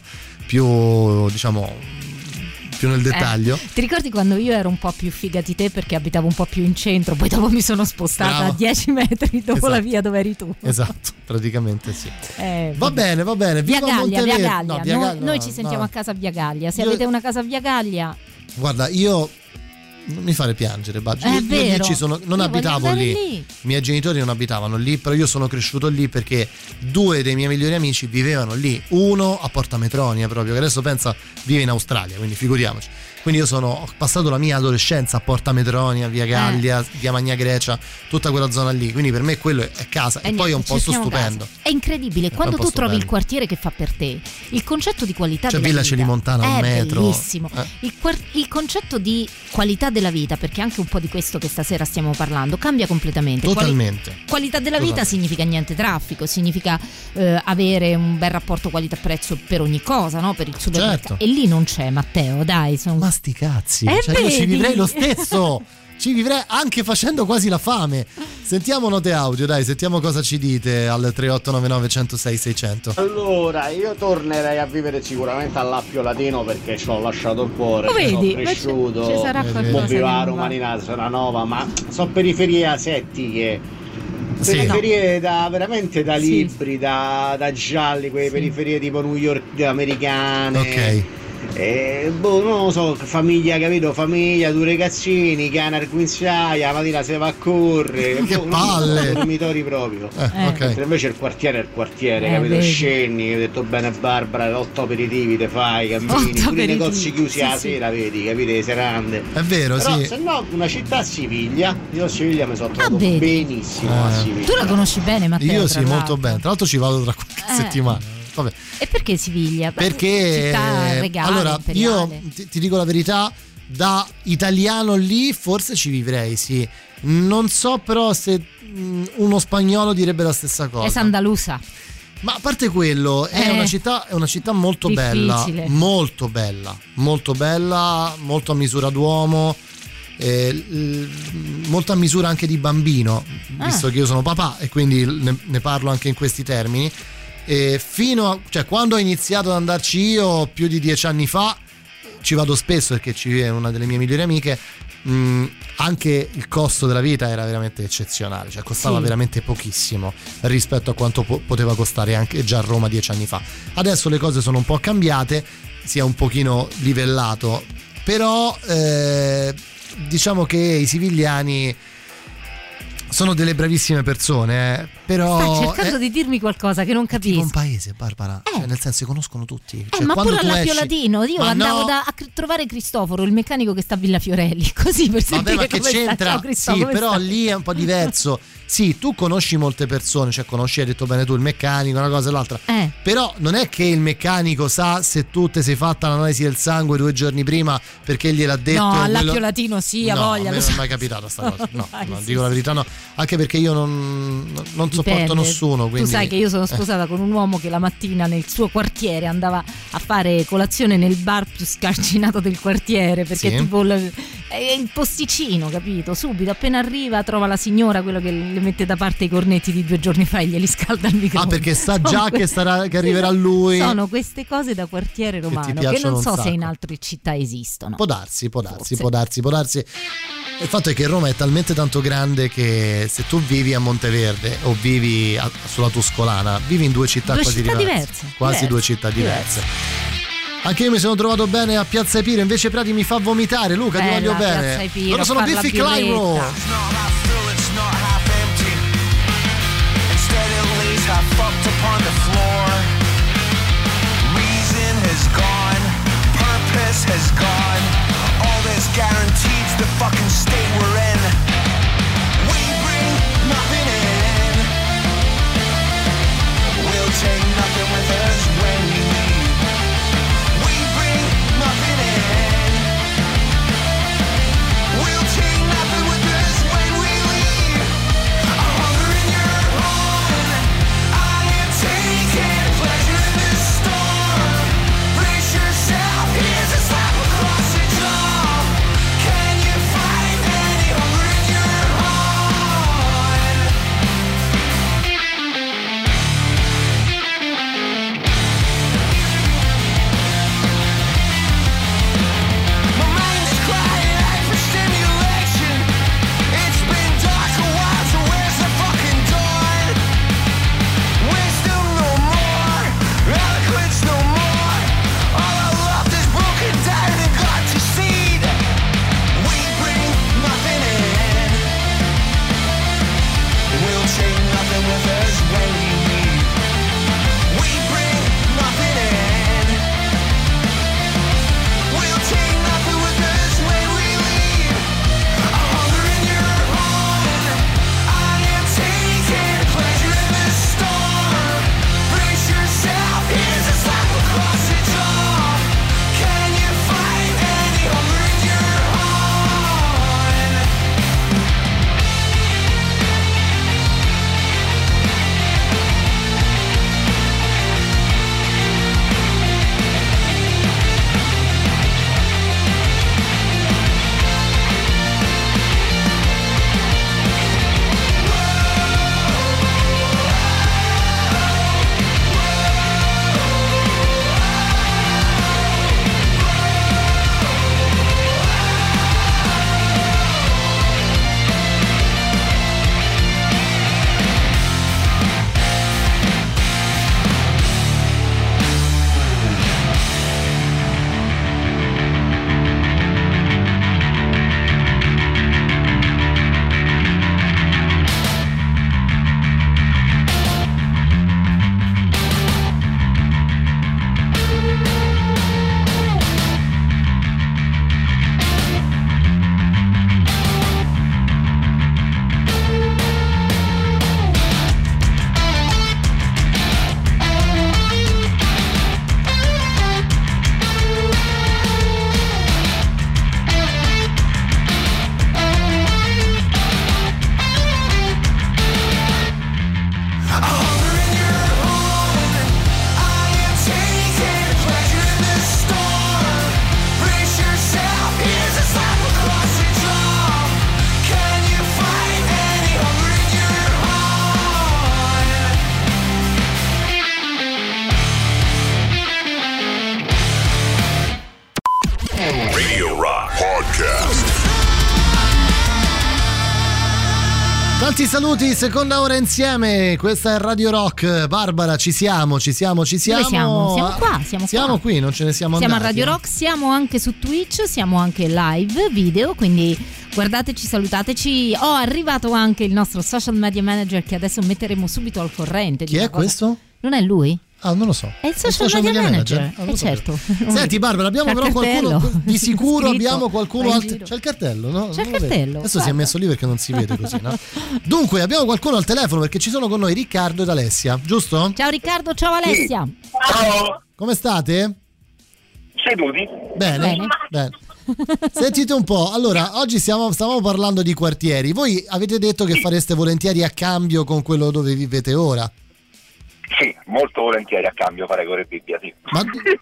più, diciamo, più nel dettaglio. Eh, ti ricordi quando io ero un po' più figa di te perché abitavo un po' più in centro, poi dopo mi sono spostata Brava. a dieci metri dopo Esatto. la via dove eri tu. Esatto, praticamente sì. Eh, va bene, va bene. Via Viva Gallia, Via Monteverde. Gallia. No, Via Noi, Gallia, noi no, ci sentiamo no. a casa Via Gallia. Se Io- avete una casa a Via Gallia, Guarda, io non mi fare piangere, Baggio. È Io, io lì vero. ci sono, non Io abitavo voglio lì. andare lì. I miei genitori non abitavano lì, però io sono cresciuto lì perché due dei miei migliori amici vivevano lì. Uno a Porta Metronia, proprio, che adesso pensa vive in Australia, quindi figuriamoci. Quindi io sono, ho passato la mia adolescenza a Porta Metronia, Via Gallia, Eh. Via Magna Grecia, tutta quella zona lì. Quindi per me quello è casa. E, E poi è un niente, ci posto stiamo stupendo. casa. È incredibile, È quando un tu posto trovi il bello. quartiere che fa per te, il concetto di qualità Cioè della Villa vita Celimontana, un è metro. bellissimo. Eh. Il, quar- il concetto di qualità della vita, perché anche un po' di questo che stasera stiamo parlando, cambia completamente. Quali- Totalmente. qualità della vita Totalmente. significa niente traffico, significa eh, avere un bel rapporto qualità-prezzo per ogni cosa, no? Per il supermercato. Certo. E lì non c'è, Matteo, dai. Sono... Ma sti cazzi, Eh, cioè io ci vedi? vivrei lo stesso. Ci vivrei anche facendo quasi la fame. Sentiamo note audio, dai, sentiamo cosa ci dite al tre otto nove nove uno zero sei sei zero zero. Allora, io tornerei a vivere sicuramente all'Appio Latino perché ci ho lasciato il cuore, Lo ci vedi? sono cresciuto, Ci sarà qualcosa mo che vivo a non va. Romanina, sarà nova, ma sono periferie asettiche. Sì. Periferie da, veramente da Sì. libri, da, da gialli, quelle periferie tipo New York americane. Ok. E, boh, non lo so, famiglia, capito? Famiglia, due ragazzini, cane al guinzaia, la mattina si va a correre. Che boh, non so, palle! dormitori proprio. Eh, Eh. ok. Mentre invece il quartiere è il quartiere, Eh, capito? vedi. Scendi, ho detto bene Barbara, otto aperitivi te fai, cammini, Otto pure i aperitivi, negozi chiusi sì, la sì. sera, vedi, capite? Le serande. È vero, Però sì. se no una città a Siviglia, io a Siviglia mi sono trovato vedi. benissimo a Eh. Siviglia. Tu la conosci bene, Matteo? Io tra sì, molto l'altro. bene. Tra l'altro ci vado tra qualche Eh. settimana. Vabbè. E perché Siviglia? Beh, Perché città regale, allora io imperiale. ti, ti dico la verità, da italiano lì forse ci vivrei, sì. Non so però se mh, uno spagnolo direbbe la stessa cosa. È Sandalusa. Ma a parte quello, è Eh, una città, è una città molto bella, difficile. molto bella, molto bella, molto a misura d'uomo, eh, l- molto a misura anche di bambino, Ah. visto che io sono papà e quindi ne, ne parlo anche in questi termini. E fino a, cioè quando ho iniziato ad andarci io più di dieci anni fa, ci vado spesso perché ci vive una delle mie migliori amiche. mh, anche il costo della vita era veramente eccezionale, cioè costava Sì. veramente pochissimo rispetto a quanto po- poteva costare anche già a Roma dieci anni fa. Adesso le cose sono un po' cambiate, si è un pochino livellato, però eh, diciamo che i sivigliani sono delle bravissime persone, eh, però Stai cercando è di dirmi qualcosa che non tipo capisco. un paese, Barbara, cioè, nel senso si conoscono tutti. Eh, Cioè, ma quando pure tu all'Appio esci- Latino io Ma andavo no, da, a cr- trovare Cristoforo, il meccanico che sta a Villa Fiorelli, così per vabbè, sentire ma che come sta. c'entra? Ciao, Cristo, Sì, come però sta? lì è un po' diverso. Sì, tu conosci molte persone, cioè conosci, hai detto bene tu, il meccanico, una cosa e l'altra. Eh. Però non è che il meccanico sa se tu ti sei fatta l'analisi del sangue due giorni prima perché gliel'ha detto. No, all'Appio quello- Latino sì, a no, voglia. a me lo non è so. mai capitata sta cosa. No, Vai, no, sì, dico la sì. verità, no. Anche perché io non, non sopporto Dipende. nessuno. Quindi... Tu sai che io sono Eh. sposata con un uomo che la mattina nel suo quartiere andava a fare colazione nel bar più scarcinato del quartiere, perché Sì. tipo l- è il posticino, capito? Subito appena arriva trova la signora, quello che le mette da parte i cornetti di due giorni fa e glieli scalda il microfono. Ah, perché sa Sono già que- che, starà, che arriverà lui. Sono queste cose da quartiere romano che, piacciono non un so se sacco. in altre città esistono. Può darsi, può darsi, Forse. può darsi, può darsi. Il fatto è che Roma è talmente tanto grande che se tu vivi a Monteverde o vivi a- sulla Tuscolana, vivi in due città Due quasi città diverse. diverse, Quasi diverse, due città diverse. diverse. Anche io mi sono trovato bene a Piazza Epiro, invece Prati mi fa vomitare. Luca, ti Bella voglio Piazza bene. Epiro, Loro sono a far la Biffy birretta. Clyro. Instead it lays half fucked upon the floor. Reason has gone, purpose has gone. All this guarantees the fucking state we're in. We bring nothing in. We'll take nothing with us when we leave. We bring nothing in. We'll take nothing with us when we Tanti saluti, seconda ora insieme, questa è Radio Rock. Barbara, ci siamo, ci siamo, ci siamo. Dove siamo? Siamo qua, siamo, siamo qua. qui, non ce ne siamo siamo andati. Siamo a Radio Rock, siamo anche su Twitch, siamo anche live, video, quindi guardateci, salutateci. Oh, è arrivato anche il nostro social media manager che adesso metteremo subito al corrente. Chi è questo? Non è lui? Ah, non lo so. È il social, il social media, media manager, manager. Ah, eh certo. Senti Barbara, abbiamo C'è però qualcuno, di sicuro scritto, abbiamo qualcuno alt- c'è il cartello, no? C'è il cartello. Adesso guarda. Si è messo lì perché non si vede così, no? Dunque, abbiamo qualcuno al telefono perché ci sono con noi Riccardo ed Alessia, giusto? Ciao Riccardo, ciao Alessia. Ciao. Come state? Seduti. Bene. Bene. Bene. Sentite un po', allora oggi stiamo, stavamo parlando di quartieri. Voi avete detto che fareste volentieri a cambio con quello dove vivete ora? Sì, molto volentieri a cambio fare con Rebibbia, sì. Ma,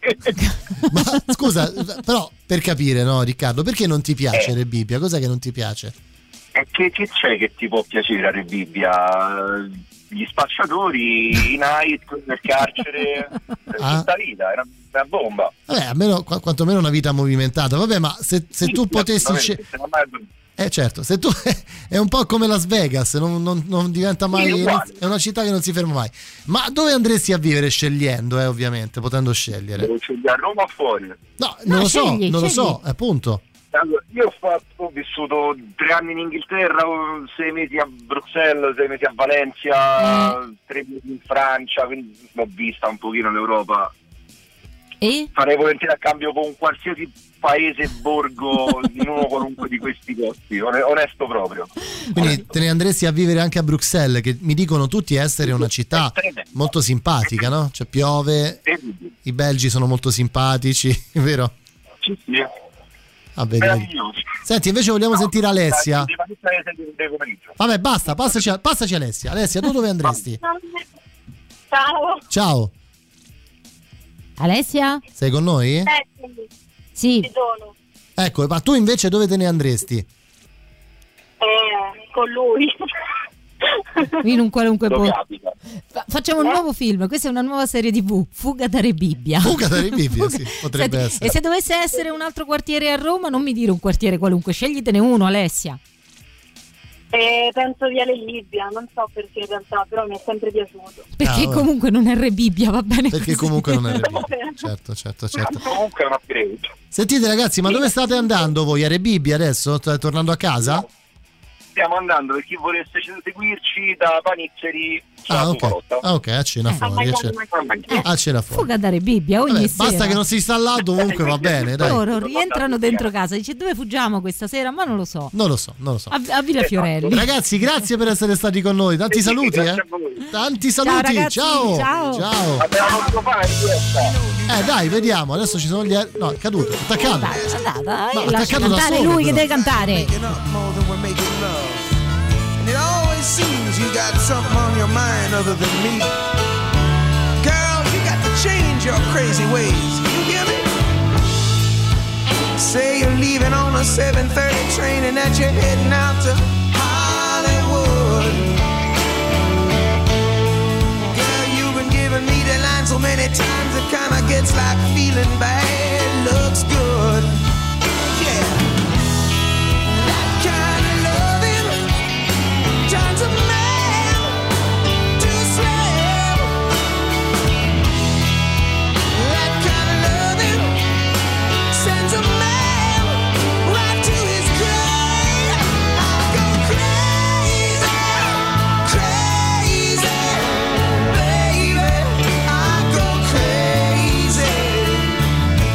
ma scusa, però per capire, no, Riccardo, perché non ti piace eh. Rebibbia? Cos'è che non ti piace? E che, che c'è che ti può piacere a Rebibbia? Gli spacciatori, i night, nel carcere, ah. tutta vita, è una, una bomba. Vabbè, almeno, qu- quantomeno una vita movimentata. Vabbè, ma se, se tu potessi... Sc- Eh certo, se tu è un po' come Las Vegas, non, non, non diventa mai, è una città che non si ferma mai. Ma dove andresti a vivere scegliendo, eh, ovviamente, potendo scegliere? Devo scegliere a Roma o fuori? No, non no, lo so, scegli, non scegli. lo so, appunto. Allora, io ho, fatto, ho vissuto tre anni in Inghilterra, sei mesi a Bruxelles, sei mesi a Valencia, mm. tre mesi in Francia, quindi l'ho vista un pochino l'Europa. E? Farei volentieri a cambio con qualsiasi paese, borgo, in uno qualunque di questi posti, onesto proprio. Quindi te ne andresti a vivere anche a Bruxelles, che mi dicono tutti essere una città molto simpatica, no? Cioè piove, i belgi sono molto simpatici, vero? Sì, sì. Ah, vedi, vedi. Senti, invece vogliamo no, sentire Alessia. Vabbè, basta, passaci, passaci Alessia. Alessia, tu dove andresti? Ciao. Ciao. Alessia? Sei con noi? Eh, sì. Ci sono. Ecco, ma tu invece dove te ne andresti? Eh, con lui. In un qualunque posto. Facciamo un nuovo film, questa è una nuova serie tivù, Fuga da Rebibbia. Fuga da Rebibbia, sì, potrebbe Senti, essere. E se dovesse essere un altro quartiere a Roma, non mi dire un quartiere qualunque, sceglitene uno, Alessia. Eh, penso Viale Libia, non so perché in realtà, però mi è sempre piaciuto. Perché ah, comunque non è Rebibbia, va bene Perché così. comunque non è Rebibbia, certo, certo, certo. Comunque è un upgrade. Sentite ragazzi, ma dove state andando voi? A Rebibbia adesso? State tornando a casa? No. Stiamo andando, per chi volesse seguirci da Panizzeri. Ah ok, ah, ok, a cena fuori, a cena, a cena fuori. Fuga da Rebibbia ogni Vabbè, sera. basta che non si sta là, dovunque va bene, dai. Loro rientrano dentro casa, dice dove fuggiamo questa sera, ma non lo so. Non lo so, non lo so. A, a Villa Fiorelli. Ragazzi, grazie per essere stati con noi. Tanti saluti, eh. Tanti saluti. Ciao ragazzi, ciao. ciao. Ciao. Abbiamo il pane questa. Eh dai, vediamo. Adesso ci sono gli aer- no, è caduto, attaccato. Dai, dai, dai, Ma lascia attaccato da cantare solo, lui però. che deve cantare. And it always seems you got something on your mind other than me. Girl, you got to change your crazy ways. You hear me? Say you're leaving on a seven thirty train and that you're heading out to Hollywood. Girl, you've been giving me the line so many times it kinda gets like feeling bad looks good. Yeah. Turns a man to a slave. That kind of loving sends a man right to his grave. I go crazy, crazy, baby. I go crazy.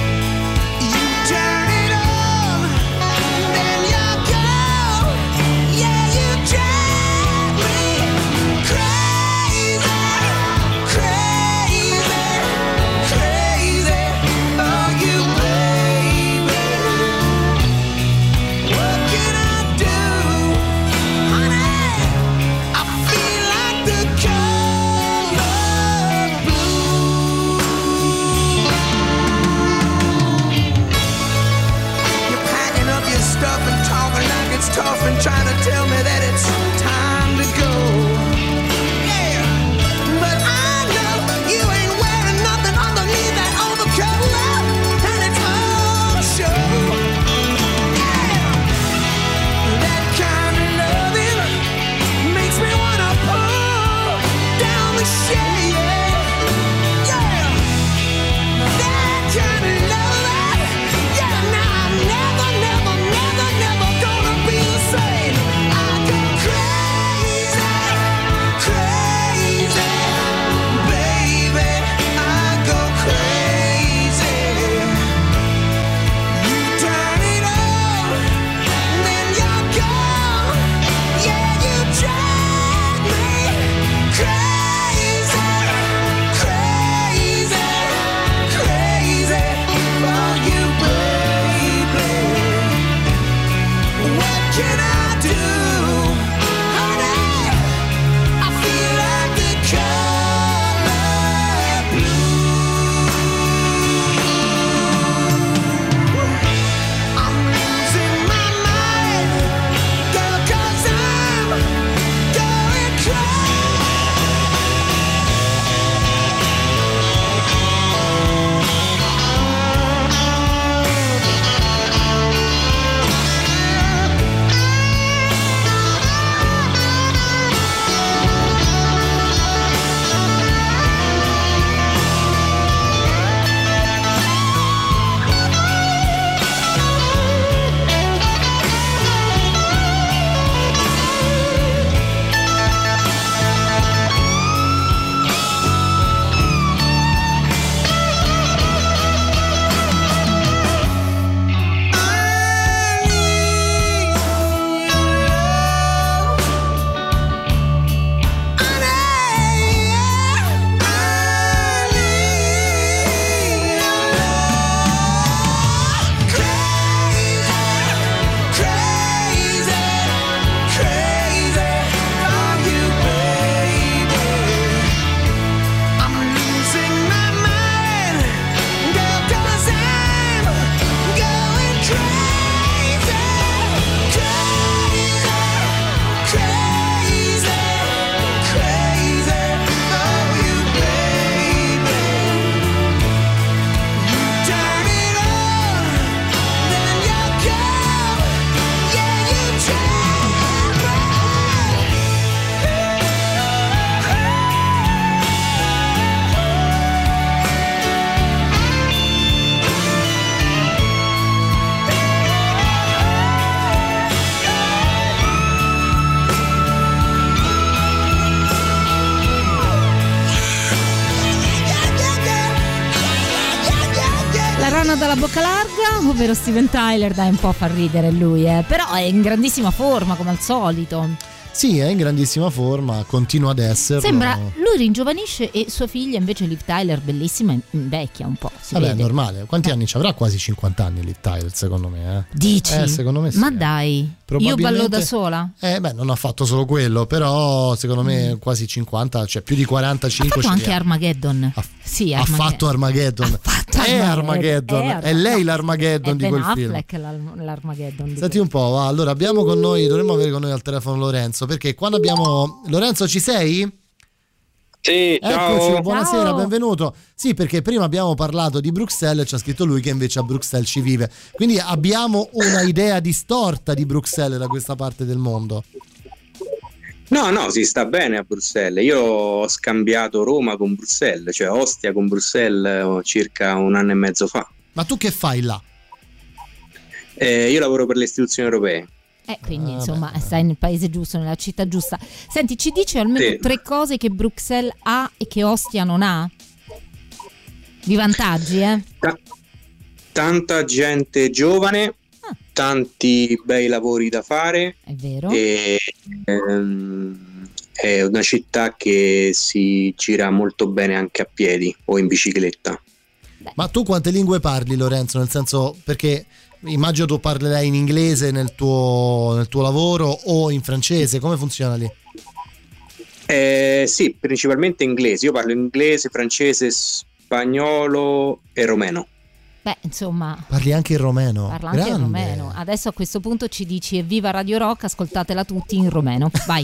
Rana dalla bocca larga, ovvero Steven Tyler, dai, un po' fa ridere lui, eh. Però è in grandissima forma come al solito. Sì, è in grandissima forma, continua ad esserlo. Sembra, lui ringiovanisce e sua figlia invece Liv Tyler, bellissima, invecchia un po'. Si Vabbè, vede. è normale. Quanti eh. anni ci avrà? Quasi cinquanta anni Liv Tyler, secondo me. Eh. Dici? Eh, secondo me sì. Ma dai, io ballo da sola? Eh, beh, non ha fatto solo quello, però secondo me mm. quasi cinquanta, cioè più di quarantacinque. Ha fatto anche Armageddon. Ha, sì, ha Armageddon. fatto Armageddon. Ha fatto è Armageddon. È, è lei l'Armageddon è di quel Ben film. Affleck l'Armageddon. Senti un po', va. Allora abbiamo con noi, dovremmo avere con noi al telefono Lorenzo, perché quando abbiamo Lorenzo, ci sei? Sì, ciao. Eccoci, buonasera, Ciao. benvenuto. Sì, perché prima abbiamo parlato di Bruxelles e ci ha scritto lui che invece a Bruxelles ci vive. Quindi abbiamo una idea distorta di Bruxelles da questa parte del mondo. No, no, si sta bene a Bruxelles. Io ho scambiato Roma con Bruxelles, cioè Ostia con Bruxelles circa un anno e mezzo fa. Ma tu che fai là? Eh, io lavoro per le istituzioni europee. Eh, quindi Ah, insomma beh. stai nel paese giusto, nella città giusta. Senti, ci dici almeno Sì. tre cose che Bruxelles ha e che Ostia non ha? Di vantaggi, eh? Ta- tanta gente giovane, Ah. tanti bei lavori da fare. È vero. E, ehm, è una città che si gira molto bene anche a piedi o in bicicletta. Ma tu quante lingue parli, Lorenzo? Nel senso, perché immagino tu parlerai in inglese nel tuo, nel tuo lavoro o in francese, come funziona lì? Eh, sì, principalmente inglese. Io parlo inglese, francese, spagnolo e romeno. Beh, insomma, Parli anche il romeno. parla anche il Grande. romeno. Adesso a questo punto ci dici evviva Radio Rock, ascoltatela tutti in romeno. Vai.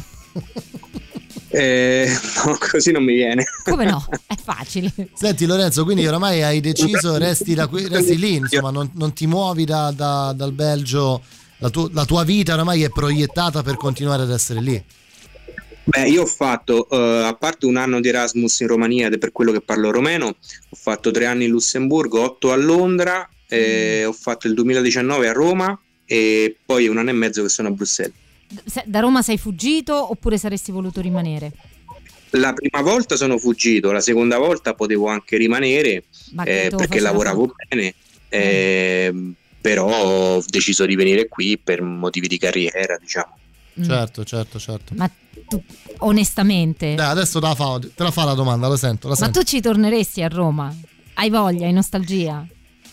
Eh, no, così non mi viene. Come no? È facile. Senti Lorenzo, quindi oramai hai deciso, resti, da qui, resti lì, insomma, non, non ti muovi da, da- dal Belgio, la, tu- la tua vita oramai è proiettata per continuare ad essere lì. Beh, io ho fatto, eh, a parte un anno di Erasmus in Romania ed è per quello che parlo romeno, ho fatto tre anni in Lussemburgo, otto a Londra, eh, ho fatto il duemiladiciannove a Roma e poi un anno e mezzo che sono a Bruxelles. Se- Da Roma sei fuggito oppure saresti voluto rimanere? La prima volta sono fuggito, la seconda volta potevo anche rimanere Ma che eh, te lo perché faceva lavoravo bene, eh, però ho deciso di venire qui per motivi di carriera, diciamo. Mm. Certo, certo, certo. Ma tu, onestamente, Dai, adesso te la, fa, te la fa la domanda, lo sento, la ma sento. tu ci torneresti a Roma? Hai voglia, hai nostalgia?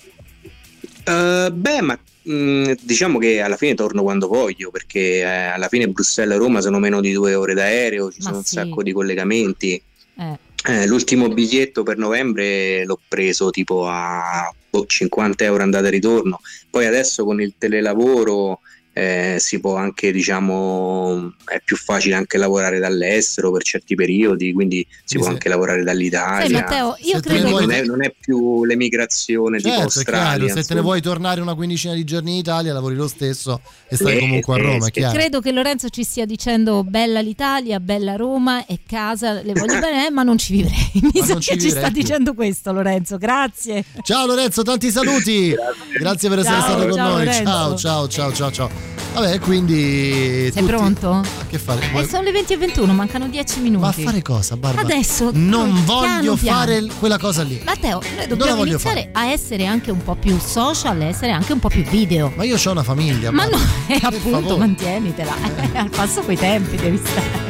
Eh, beh, ma mh, diciamo che alla fine torno quando voglio, perché eh, alla fine Bruxelles e Roma sono meno di due ore d'aereo, ci Ma sono sì. un sacco di collegamenti. Eh. Eh, l'ultimo biglietto per novembre l'ho preso tipo a boh, cinquanta euro andata e ritorno. Poi adesso con il telelavoro eh, si può anche, diciamo, è più facile anche lavorare dall'estero per certi periodi, quindi si Sì, può sì. anche lavorare dall'Italia. Sai, Matteo, io Se te ne credo vuoi- non, è, non è più l'emigrazione tipo Certo, è chiaro, Australia. se te ne insomma. vuoi tornare una quindicina di giorni in Italia, lavori lo stesso e stai Sì, comunque a sì, Roma, è sì. chiaro. Credo che Lorenzo ci stia dicendo bella l'Italia, bella Roma e casa, le voglio bene, eh, ma non ci vivrei. Mi Ma sa non ci che ci vivrei sta più. dicendo questo Lorenzo, grazie. Ciao Lorenzo, tanti saluti. Grazie per essere Ciao, stato con ciao, noi. Lorenzo. Ciao, ciao, ciao, ciao, ciao. Vabbè, quindi Sei tutti- pronto? A che fare? Eh, Vuoi- sono le venti e ventuno, mancano dieci minuti. Ma a fare cosa, Barbara? Adesso non piano, voglio piano. fare il- quella cosa lì. Matteo, noi Non la dobbiamo voglio iniziare a essere anche un po' più social, essere anche un po' più video. Ma io ho una famiglia. Ma no, Barbara. eh, Per appunto, favore. mantienitela. Eh, al passo coi tempi devi stare.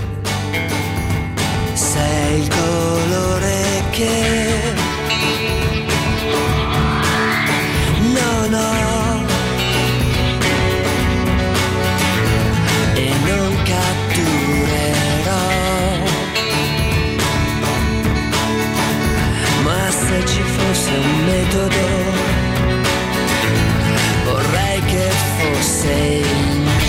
Sei il colore che non ho e non catturerò, ma se ci fosse un metodo vorrei che fosse il mio.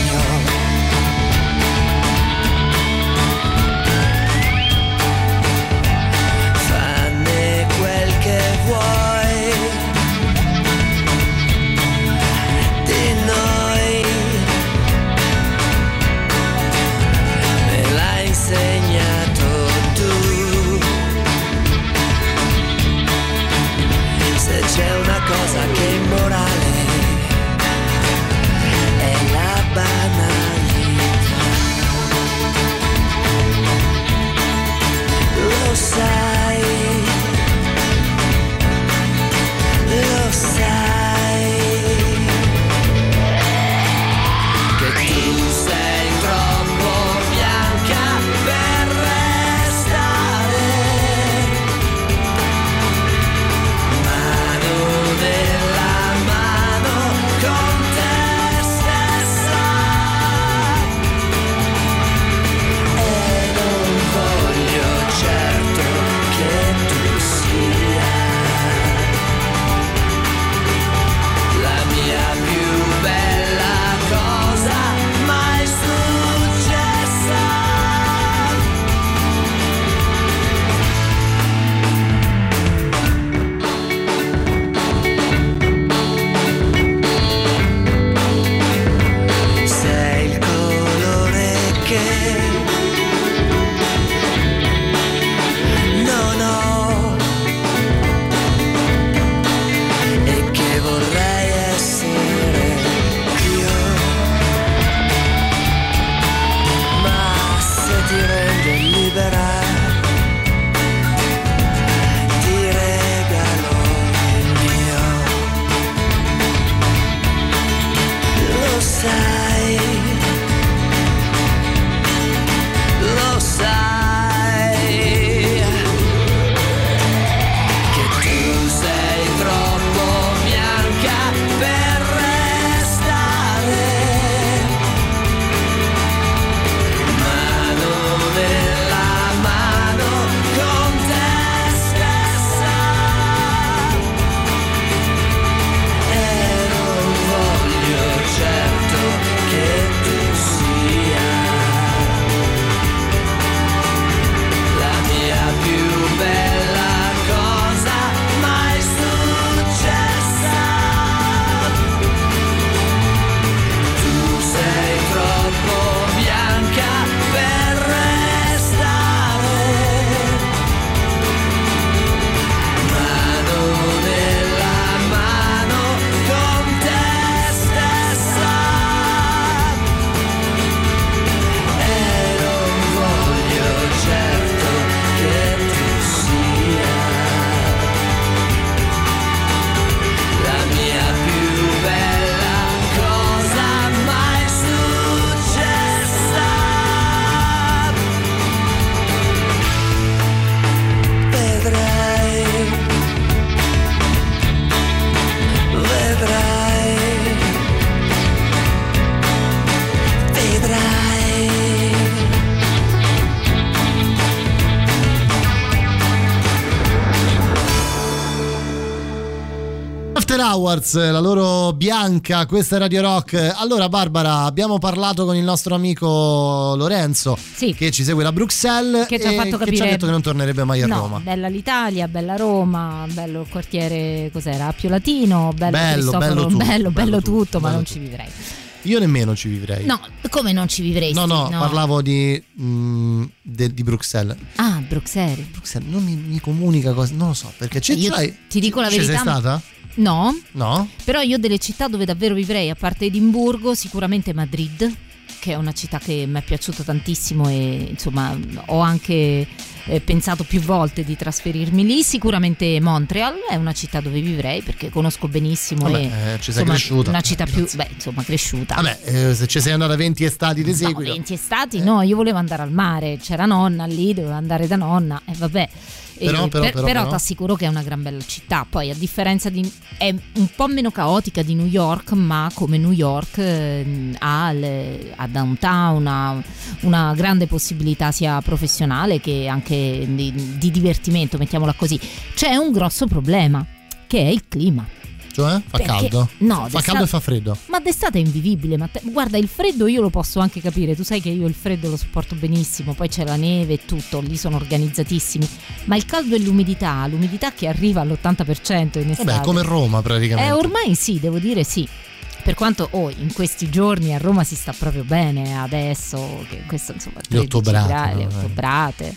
After Hours, la loro bianca, questa è Radio Rock. Allora Barbara, abbiamo parlato con il nostro amico Lorenzo, sì, che ci segue da Bruxelles, che ci ha fatto capire, che ci ha detto che non tornerebbe mai a no, Roma. Bella l'Italia, bella Roma, bello il quartiere, cos'era? Appio Latino, bello bello, bello tutto, bello, bello, bello tutto, tutto, ma bello non tutto. ci vivrei. Io nemmeno ci vivrei. No, come non ci vivresti? No, no, no. parlavo di, mm, de, di Bruxelles. Ah, Bruxelles. Bruxelles non mi, mi comunica cosa, non lo so, perché c'è, io c'hai, ti dico la ci verità. Sei stata? No. No? Però io delle città dove davvero vivrei, a parte Edimburgo, sicuramente Madrid, che è una città che mi è piaciuta tantissimo e insomma ho anche eh, pensato più volte di trasferirmi lì. Sicuramente Montreal è una città dove vivrei perché conosco benissimo. Vabbè, e eh, ci sei insomma, cresciuta. Una città più, beh, insomma, cresciuta. Vabbè, eh, se ci sei andata venti estati di seguito. No, venti estati, no, io volevo andare al mare, c'era nonna lì, dovevo andare da nonna e vabbè. Però, eh, però, per, però, però però. ti assicuro che è una gran bella città. Poi a differenza di è un po' meno caotica di New York, ma come New York eh, ha, le, ha downtown, ha una grande possibilità sia professionale che anche di, di divertimento, mettiamola così. C'è un grosso problema che è il clima. Cioè? Fa Perché, caldo? No, fa caldo e fa freddo. Ma d'estate è invivibile. Ma te, guarda, il freddo io lo posso anche capire. Tu sai che io il freddo lo sopporto benissimo. Poi c'è la neve e tutto, lì sono organizzatissimi. Ma il caldo e l'umidità, l'umidità che arriva all'ottanta per cento in estate. Vabbè, come Roma praticamente. Eh, ormai sì, devo dire sì. Per quanto oh, in questi giorni a Roma si sta proprio bene adesso, che questo insomma le ottobrate, gradi, no? le ottobrate.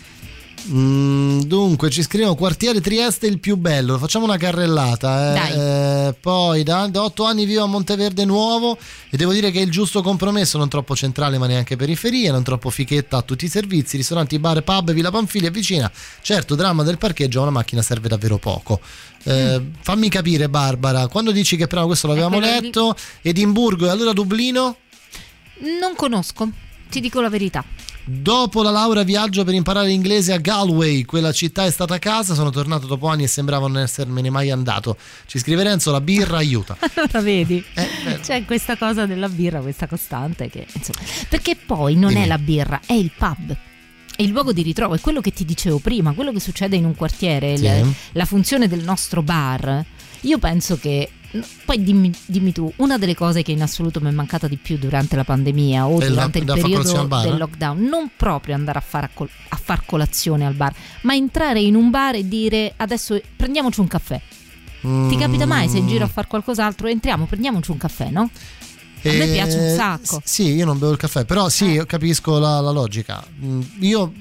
Mm, dunque ci scrivono quartiere Trieste il più bello, facciamo una carrellata eh. Dai. Eh, poi da, da otto anni vivo a Monteverde Nuovo e devo dire che è il giusto compromesso, non troppo centrale ma neanche periferia, non troppo fichetta a tutti i servizi, ristoranti, bar, pub, Villa Pamphili è vicina, certo dramma del parcheggio, a una macchina serve davvero poco. Eh, mm. Fammi capire Barbara, quando dici che prima questo l'avevamo letto di... Edimburgo e allora Dublino? Non conosco, ti dico la verità. Dopo la laurea viaggio per imparare l'inglese a Galway, quella città è stata a casa, sono tornato dopo anni e sembrava non essermene mai andato. Ci scrive Renzo, la birra aiuta. Allora vedi, eh, c'è questa cosa della birra, questa costante che insomma, perché poi non Dimmi. è la birra, è il pub. È il luogo di ritrovo, è quello che ti dicevo prima, quello che succede in un quartiere, sì. la, la funzione del nostro bar. Io penso che poi dimmi, dimmi tu, una delle cose che in assoluto mi è mancata di più durante la pandemia o è durante la, il periodo bar, del eh? lockdown, non proprio andare a fare a, col- a far colazione al bar, ma entrare in un bar e dire adesso prendiamoci un caffè. Mm. Ti capita mai se in giro a fare qualcos'altro? Entriamo, prendiamoci un caffè, no? A me eh, piace un sacco. Sì, io non bevo il caffè, però sì, eh. capisco la, la logica. Io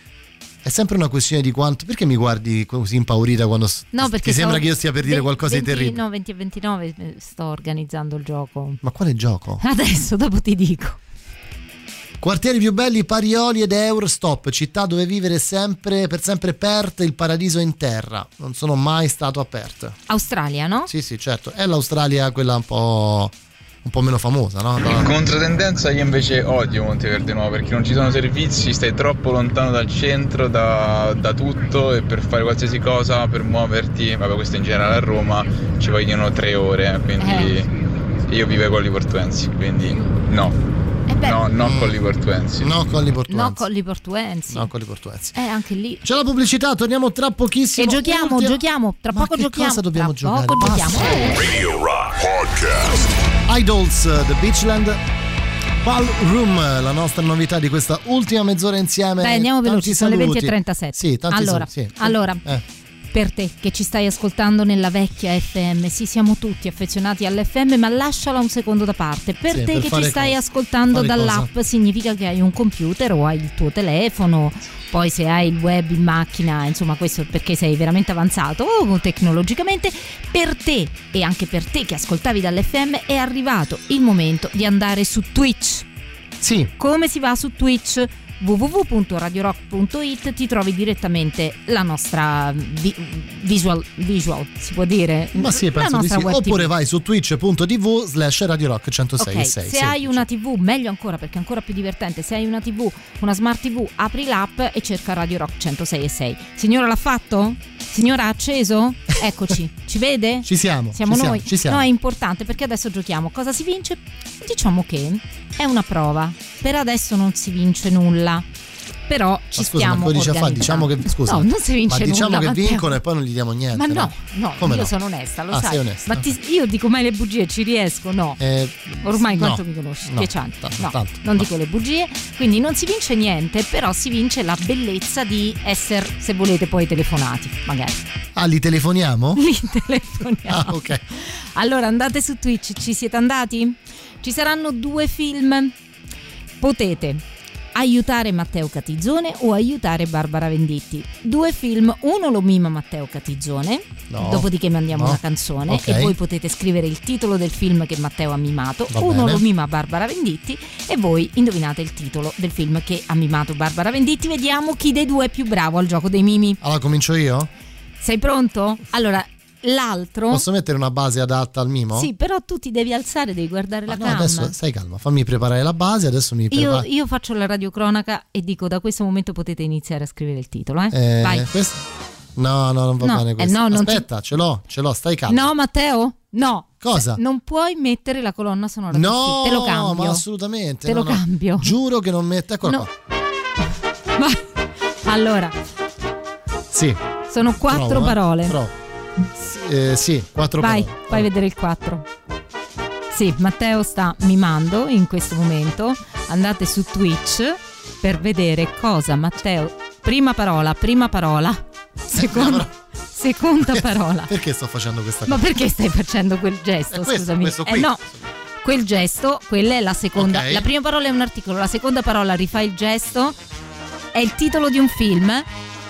è sempre una questione di quanto. Perché mi guardi così impaurita quando no, ti sembra so, che io stia per dire venti, qualcosa venti, di terribile? No, venti e ventinove sto organizzando il gioco. Ma quale gioco? Adesso, dopo ti dico. Quartieri più belli, Parioli ed Eurostop, città dove vivere sempre per sempre Perth, il paradiso in terra. Non sono mai stato a Perth. Australia, no? Sì, sì, certo. È l'Australia quella un po'. un po' meno famosa, no? In controtendenza io invece odio Monteverde Nuovo perché non ci sono servizi, stai troppo lontano dal centro, da, da tutto, e per fare qualsiasi cosa, per muoverti, vabbè questo in generale a Roma, ci vogliono tre ore, quindi eh. io vivo ai Colli Portuensi, quindi no. Eh beh, no, no mm. Colli Portuensi. No Colli Portuensi. No Colli Portuensi. No Colli Portuensi. Eh, anche lì. C'è la pubblicità, torniamo tra pochissimo. E giochiamo, Ultima... giochiamo, tra Ma poco che giochiamo. Cosa dobbiamo tra giocare? Poco giochiamo. Radio Rock Podcast. Idols, The Beachland, Ballroom, la nostra novità di questa ultima mezz'ora insieme. Beh, andiamo veloci, sono le venti e saluti. trentasette. Sì, tanti allora, saluti, sì. allora eh. per te che ci stai ascoltando nella vecchia F M, sì, siamo tutti affezionati all'F M, ma lasciala un secondo da parte. Per sì, te per che ci stai cosa? ascoltando fare dall'app, cosa? significa che hai un computer o hai il tuo telefono. Poi se hai il web in macchina, insomma questo perché sei veramente avanzato oh, tecnologicamente. Per te e anche per te che ascoltavi dall'F M è arrivato il momento di andare su Twitch. Sì. Come si va su Twitch? w w w punto radio rock punto i t, ti trovi direttamente la nostra vi- visual, visual, si può dire? Ma sì, penso di sì. Oppure vai su twitch punto t v slash radio rock centosei e sei. Ok, se hai una tivù, meglio ancora perché è ancora più divertente, se hai una tivù, una smart tivù, apri l'app e cerca Radio Rock centosei e sei. Signora, l'ha fatto? Signora, ha acceso? Eccoci, ci vede? Ci siamo. Siamo ci noi? Siamo, ci siamo. No, è importante perché adesso giochiamo. Cosa si vince? Diciamo che è una prova. Per adesso non si vince nulla. però ci ma scusa, stiamo ma codice fa, diciamo che scusa. No, non si vince ma diciamo nulla, che Matteo. vincono e poi non gli diamo niente. Ma no, no, no, Come io no? sono onesta, lo Ah, sai. sei onesta. Ma ti- io dico mai le bugie, ci riesco? No. Eh, Ormai no, quanto mi conosci? no, Dieci anni. tanto, No, tanto, non no. dico le bugie, quindi non si vince niente, però si vince la bellezza di essere, se volete, poi telefonati, magari. Ah, li telefoniamo? Li telefoniamo. Ah, ok. Allora andate su Twitch, ci siete andati? Ci saranno due film. Potete aiutare Matteo Catizzone o aiutare Barbara Venditti. Due film, uno lo mima Matteo Catizzone, No. dopodiché mandiamo No. una canzone Ok. e voi potete scrivere il titolo del film che Matteo ha mimato. Va Uno bene. lo mima Barbara Venditti e voi indovinate il titolo del film che ha mimato Barbara Venditti. Vediamo chi dei due è più bravo al gioco dei mimi. Allora comincio io? Sei pronto? Allora, l'altro... Posso mettere una base adatta al mimo? Sì, però tu ti devi alzare, devi guardare la No, cam. adesso stai calma, fammi preparare la base, adesso mi Io, preparo. io faccio la radiocronaca e dico da questo momento potete iniziare a scrivere il titolo, eh? Eh, Vai. questo- No, no, non va No, bene eh, questo. no, non ti- Aspetta, ce l'ho, ce l'ho, stai calmo. No, Matteo? No. Cosa? Cioè, non puoi mettere la colonna sonora del No, film. Te lo cambio. ma assolutamente. Te no, lo no. cambio. Giuro che non metto. Eccola No. qua. Vai. Allora, Sì. sono quattro Provo, eh. parole. Provo. Sì, eh, sì, quattro Vai, parole. fai vedere il quattro. Sì, Matteo sta mimando in questo momento. Andate su Twitch per vedere cosa Matteo. Prima parola, prima parola. Seconda, seconda parola. Perché sto facendo questa Ma cosa? perché stai facendo quel gesto? È questo, Scusami. questo qui. Eh no, quel gesto, quella è la seconda. Ok. La prima parola è un articolo, la seconda parola rifà il gesto, è il titolo di un film.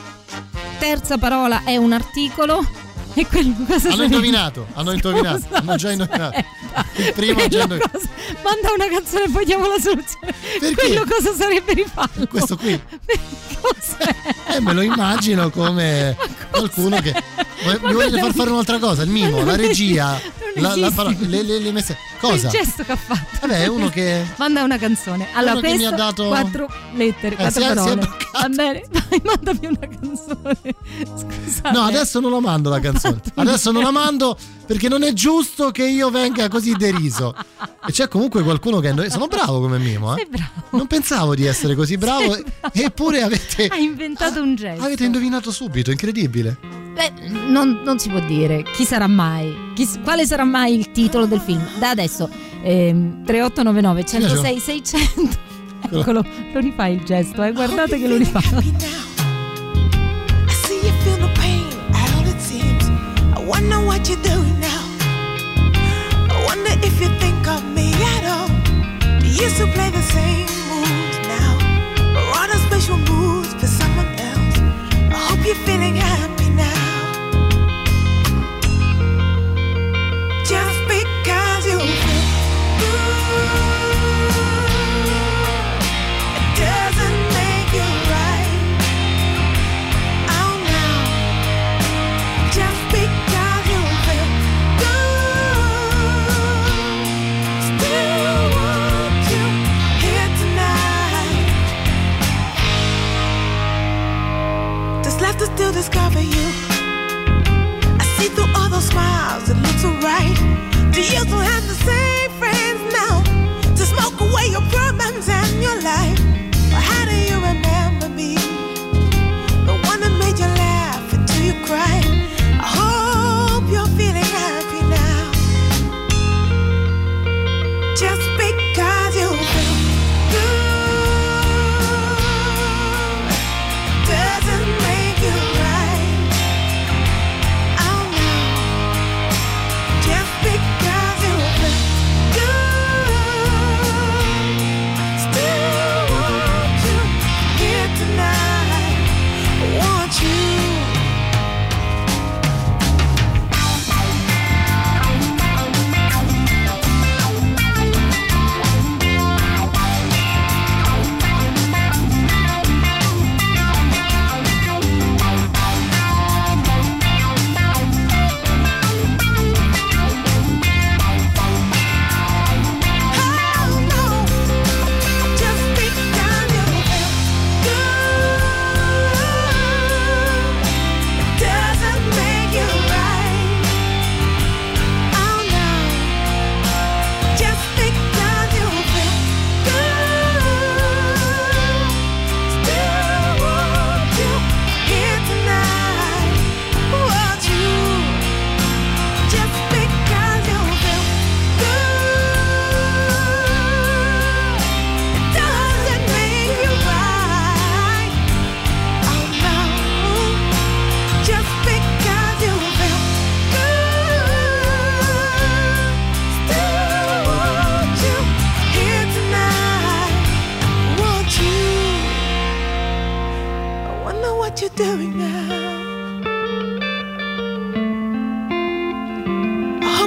Terza parola è un articolo. E quel cosa Hanno sarebbe? indovinato, hanno indovinato, Scusa, hanno già indovinato. aspetta. Il primo ha già Quello indovinato. cosa- Manda una canzone e poi diamo la soluzione. Perché? Quello cosa sarebbe rifarlo? Questo qui. Cos'è? Eh, me lo immagino come qualcuno che. Mi volete far fare un'altra cosa? Il mimo, la regia, Non la, la esiste. parola, le, le, le messe. Cosa? Il gesto che ha fatto. Vabbè, è uno che. Manda una canzone. Allora, Uno che mi questo ha dato- quattro lettere, Eh, quattro si è- si è parole. bloccato. Va bene, dai, mandami una canzone. Scusate. No, adesso non la mando la canzone. Adesso non la mando perché non è giusto che io venga così deriso. E c'è comunque qualcuno che. Sono bravo come mimo, eh? Sei bravo. Non pensavo di essere così bravo. Sei bravo. Eppure avete. Hai inventato un gesto. Avete indovinato subito, incredibile. Beh, non, non si può dire. Chi sarà mai? Chi, quale sarà mai il titolo del film? Da adesso ehm, tre otto nove nove uno zero sei sei zero zero. Eccolo, lo rifai il gesto, eh? Guardate che lo rifà. I see you feel the pain at all it seems. I wonder what you're doing now. I wonder if you think of me at all. You used to play the same moves now, or on a special moves for someone else. I hope you're feeling happy now. Just because you feel good, it doesn't make you right. Oh no, just because you feel good, still want you here tonight. Just left to still discover you. I see through all those smiles, it looks so right. Do you still have the same friends now to smoke away your problems and your life? Or how do you remember me? The one that made you laugh until you cried. I hope you're feeling happy now. Just because you feel good doesn't make you right. Oh no, just because you feel good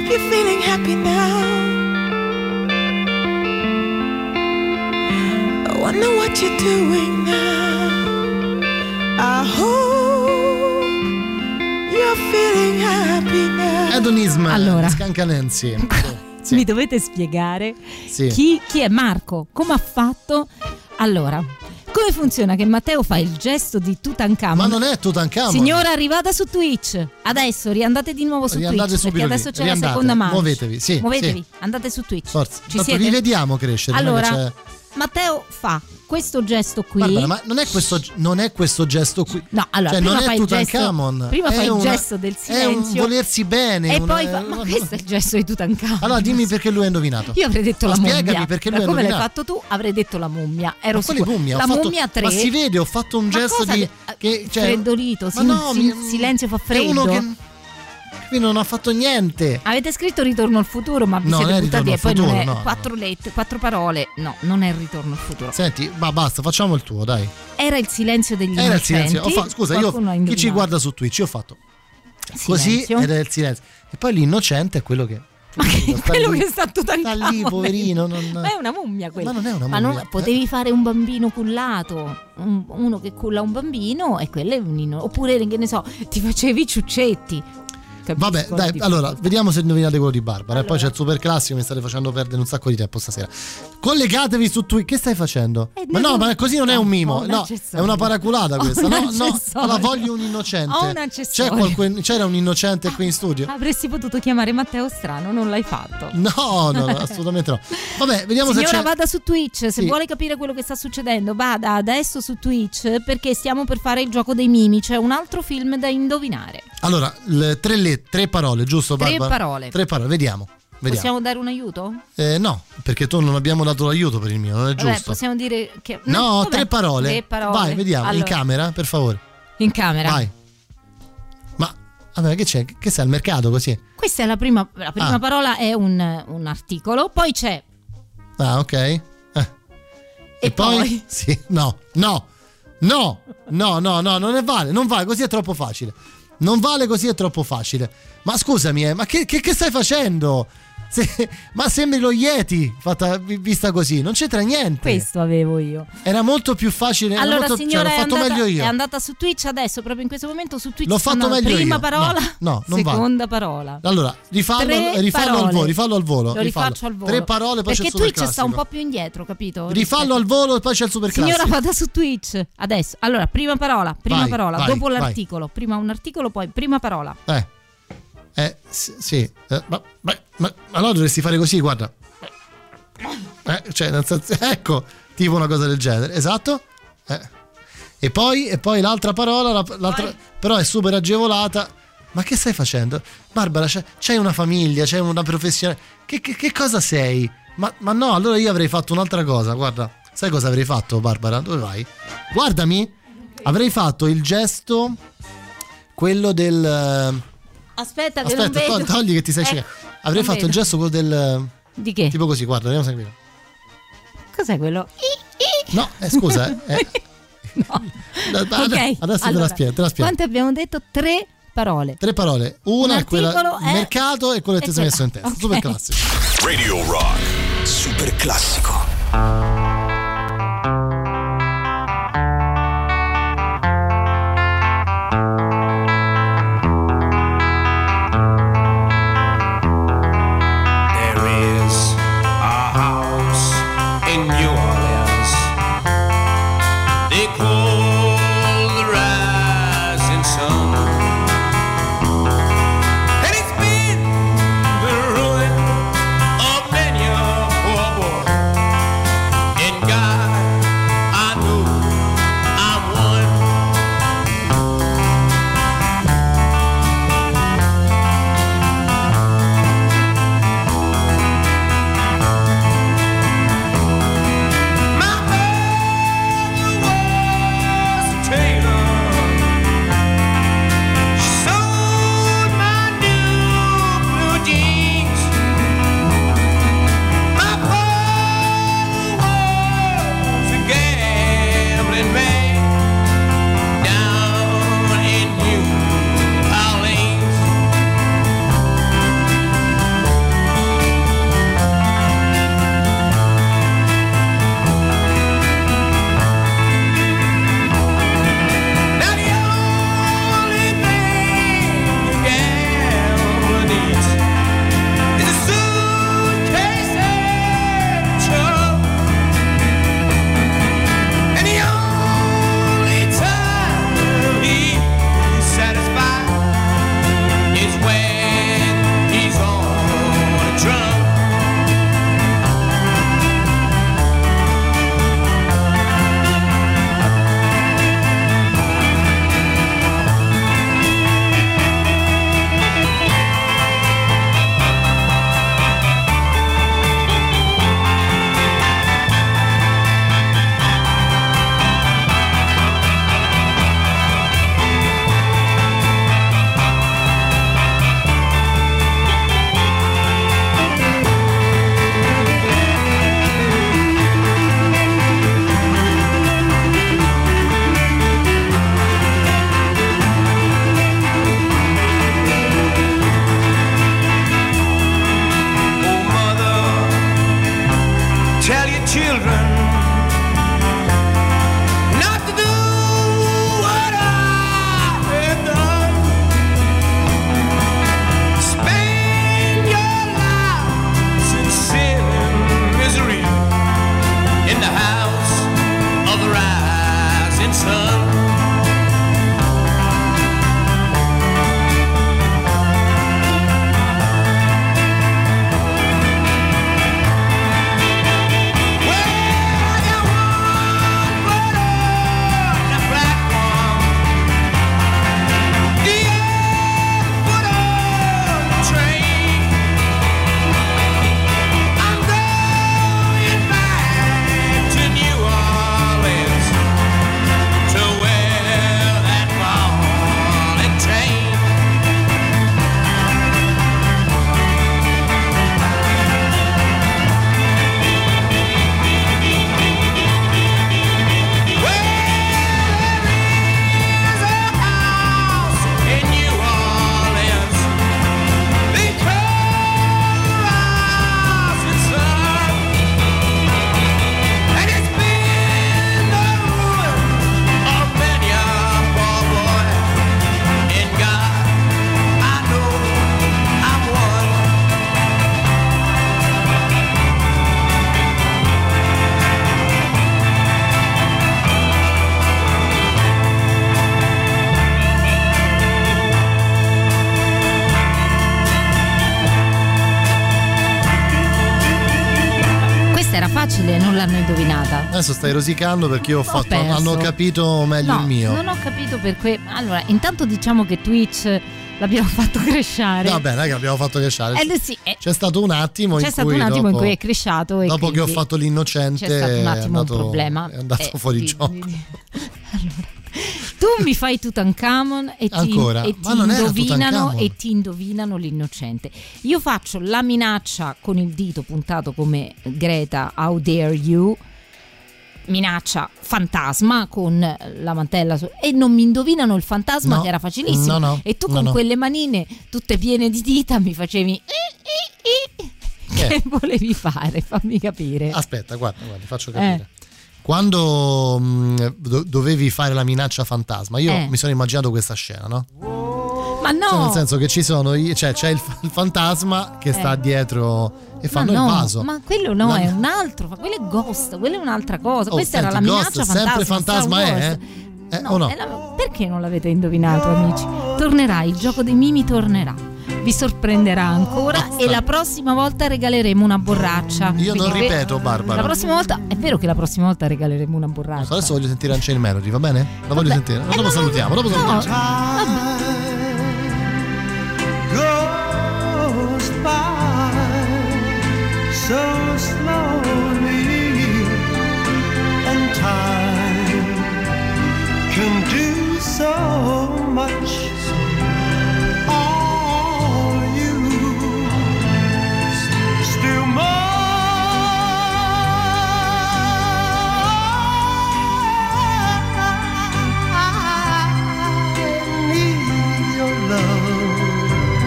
hope you're feeling happy now. I wonder what you're doing now. I hope you're feeling happy now. Edonism, Allora. Scancanensi. Sì. Mi dovete spiegare Sì. chi, chi è Marco, come ha fatto. Allora, come funziona che Matteo fa il gesto di Tutankhamon? Ma non è Tutankhamon. Signora, arrivata su Twitch. Adesso riandate di nuovo su Riandate Twitch, subito perché lì. adesso c'è Riandate. la seconda manche. Muovetevi, sì, Muovetevi, sì. andate su Twitch. Forza. Ci Tanto siete? vi vediamo crescere. non è che Allora, c'è- Matteo fa questo gesto qui. Barbara, ma non è questo, non è questo gesto qui. No, allora, cioè, prima non fai è il gesto- Tutankhamon. prima è fai il una- gesto del È un silenzio. volersi bene. E una- poi fa, ma questo è il gesto di Tutankhamon. Allora dimmi perché lui ha indovinato. Io avrei detto Ma la mummia. spiegami perché lui Da ha come l'hai indovinato. fatto tu, avrei detto la mummia. Ero Ma quale sicura. mummia? Ho La fatto- mummia tre. Ma si vede, ho fatto un Ma gesto cosa di de- che, cioè, freddolito, ma sin- no, sin- mi- silenzio fa è freddo. uno che qui non ha fatto niente. Avete scritto Ritorno al futuro, ma vi No, non siete è buttati Ritorno e al poi futuro, non è no, quattro lettere, quattro parole. No, non è il Ritorno al futuro. Senti, ma basta, facciamo il tuo, dai. Era il silenzio degli Era il innocenti. silenzio. Ho fa- scusa, io Qualcuno ha chi ci indovinato. guarda su Twitch, io ho fatto così Silenzio. ed è il silenzio. E poi l'innocente è quello che sta quello lì, che sta Tutankhamon. sta lì, poverino, non- Ma è una mummia quella. Ma non è una Ma non- mummia. potevi fare un bambino cullato, un- uno che culla un bambino e quello è un inno- oppure che ne so, ti facevi i ciuccetti. Capisco, Vabbè, dai, di- allora, vediamo se indovinate quello di Barbara. E poi c'è il super classico, mi state facendo perdere un sacco di tempo stasera. Collegatevi su Twitch. Che stai facendo? Ma no, ma così non è un mimo. Ho un No, è accessorio. una paraculata Ho questa. un No, no, accessorio. allora voglio un innocente. Ho un C'è accessorio. qualcun- c'era un innocente qui in studio? Avresti potuto chiamare Matteo Strano, non l'hai fatto. No, no, no, assolutamente no. Vabbè, vediamo Signora, se c'è. vada su Twitch, se Sì. vuole capire quello che sta succedendo, vada adesso su Twitch perché stiamo per fare il gioco dei mimi, c'è un altro film da indovinare. Allora, le- tre, le- tre parole, giusto Tre Barbara? parole. Tre parole, vediamo. vediamo. Possiamo dare un aiuto? Eh, no, perché tu non abbiamo dato l'aiuto per il mio, non è Vabbè, giusto. possiamo dire che No, vabbè, tre parole. Tre parole. Vai, vediamo, in Allora, camera, per favore. In camera. Vai. Ma vabbè, che c'è? Che sei al mercato così? Questa è la prima, la prima Ah. parola è un, un articolo, poi c'è Ah, ok. Eh. E, poi? poi? Sì, no, no, no, no, no, no, non è vale, non vale, così è troppo facile. Non vale, così è troppo facile. Ma scusami, eh, ma che, che, che stai facendo? Se- ma sembri lo Yeti fatta, vi- vista così, non c'entra niente. questo avevo io. Era molto più facile. era Allora, molto, signora, cioè, l'ho è, fatto andata, meglio io. è andata su Twitch adesso, proprio in questo momento su Twitch. L'ho fatto stanno meglio prima io. parola, No, no, non vale. seconda parola. Allora, rifallo, Tre rifallo al parole. volo, rifallo al volo. Lo rifallo. rifaccio al volo. Tre parole, poi perché c'è il super Twitch sta un classico. po' più indietro, capito? Rifallo al volo e poi c'è il super Signora, classico. vada su Twitch adesso. Allora, prima parola, prima Vai, parola, vai, dopo vai. l'articolo. Prima un articolo, poi prima parola. Eh. Eh, s- sì. Eh, ma, ma, ma allora dovresti fare così, guarda. Eh, cioè, nel senso, ecco, tipo una cosa del genere. Esatto. Eh. E poi, e poi l'altra parola, la- l'altra, però è super agevolata. Ma che stai facendo? Barbara, c'hai, c'hai una famiglia, c'hai una professione. Che, che, che cosa sei? Ma, ma no, allora io avrei fatto un'altra cosa. Guarda, sai cosa avrei fatto, Barbara? Dove vai? Guardami. Avrei fatto il gesto, quello del. Aspetta, che non Aspetta, vedo. to- togli che ti sei Ecco, sceglie. Avrei non fatto vedo. il gesto quello del. Di che? Tipo così, guarda, vediamo se capito. Cos'è quello? No, eh, scusa, eh. eh. No. Adesso Ok, te la allora, spiego, te la spiego. Quante abbiamo detto? Tre parole. Tre parole. Una Un è quella articolo è- mercato e quello che è ti sei messo in quella. testa. Ok. Super classico. Radio Rock. Super classico. There is a house in New Orleans they call the rising sun, and it's been the ruin of many a poor boy possibile, non l'hanno indovinata. Adesso stai rosicando perché io ho fatto, perso. hanno capito meglio No, il mio. non ho capito per que... Allora, intanto diciamo che Twitch l'abbiamo fatto crescere. Va bene, che abbiamo fatto crescere. Eh, sì, eh. C'è stato un attimo C'è in stato cui un attimo dopo, in cui è cresciuto e dopo che ho quindi fatto l'innocente c'è stato un è attimo andato, un problema. è andato Eh, fuori quindi- gioco. Allora, tu mi fai Tutankhamon e ti, Ancora? e Ma ti non era indovinano Tutankhamon. e ti indovinano l'innocente. Io faccio la minaccia con il dito puntato come Greta, how dare you, minaccia fantasma con la mantella su- e non mi indovinano il fantasma, No, che era facilissimo. no, no, e tu no, con no. quelle manine tutte piene di dita mi facevi "I, i, i". Che volevi fare? Fammi capire. Aspetta, guarda, guarda, ti faccio capire. Quando mh, do- dovevi fare la minaccia fantasma, io Eh. mi sono immaginato questa scena, no? Ma no, Cioè, nel senso che ci sono, i- cioè c'è il, fa- il fantasma che sta Eh. dietro e fanno ma no, il vaso. ma quello no, La- è un altro, ma quello è Ghost, quello è un'altra cosa. Oh, Questa senti, era la Ghost, minaccia sempre fantasma. fantasma Star è, Wars. eh? Eh, No, o no? è la- perché non l'avete indovinato, amici? Tornerà, il gioco dei mimi tornerà. Vi sorprenderà ancora e la prossima volta regaleremo una borraccia. Io non Quindi- ripeto, Barbara. La prossima volta, è vero che la prossima volta regaleremo una borraccia. Adesso voglio sentire Unchained Melody, va bene? La voglio sentire. Eh, Dopo salutiamo, dopo salutiamo. Goes by so slowly, and time can do so much. All you still more need your love.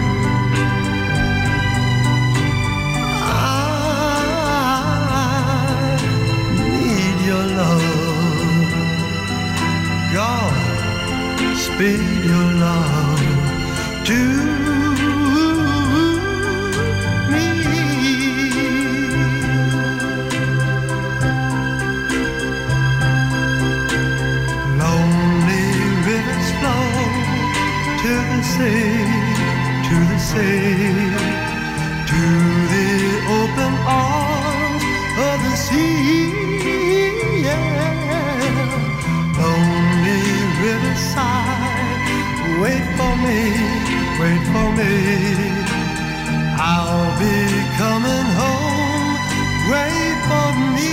I need your love. God, speed your love to lonely rivers flow to the sea, to the sea, to the open arms of the sea. Yeah. Lonely riverside, wait for me, wait for me. I'll be coming home, wait for me.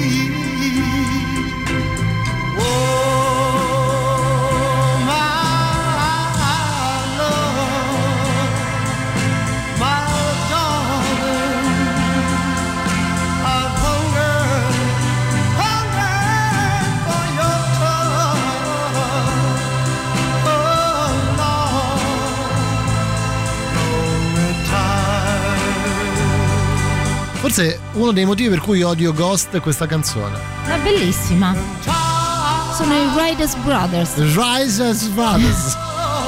Oh, my love, my darling, I've hungered, hungered for your touch. Oh, Lord, Forse uno dei motivi per cui odio Ghost è questa canzone. È bellissima. Sono i Riders Brothers. Riders Brothers.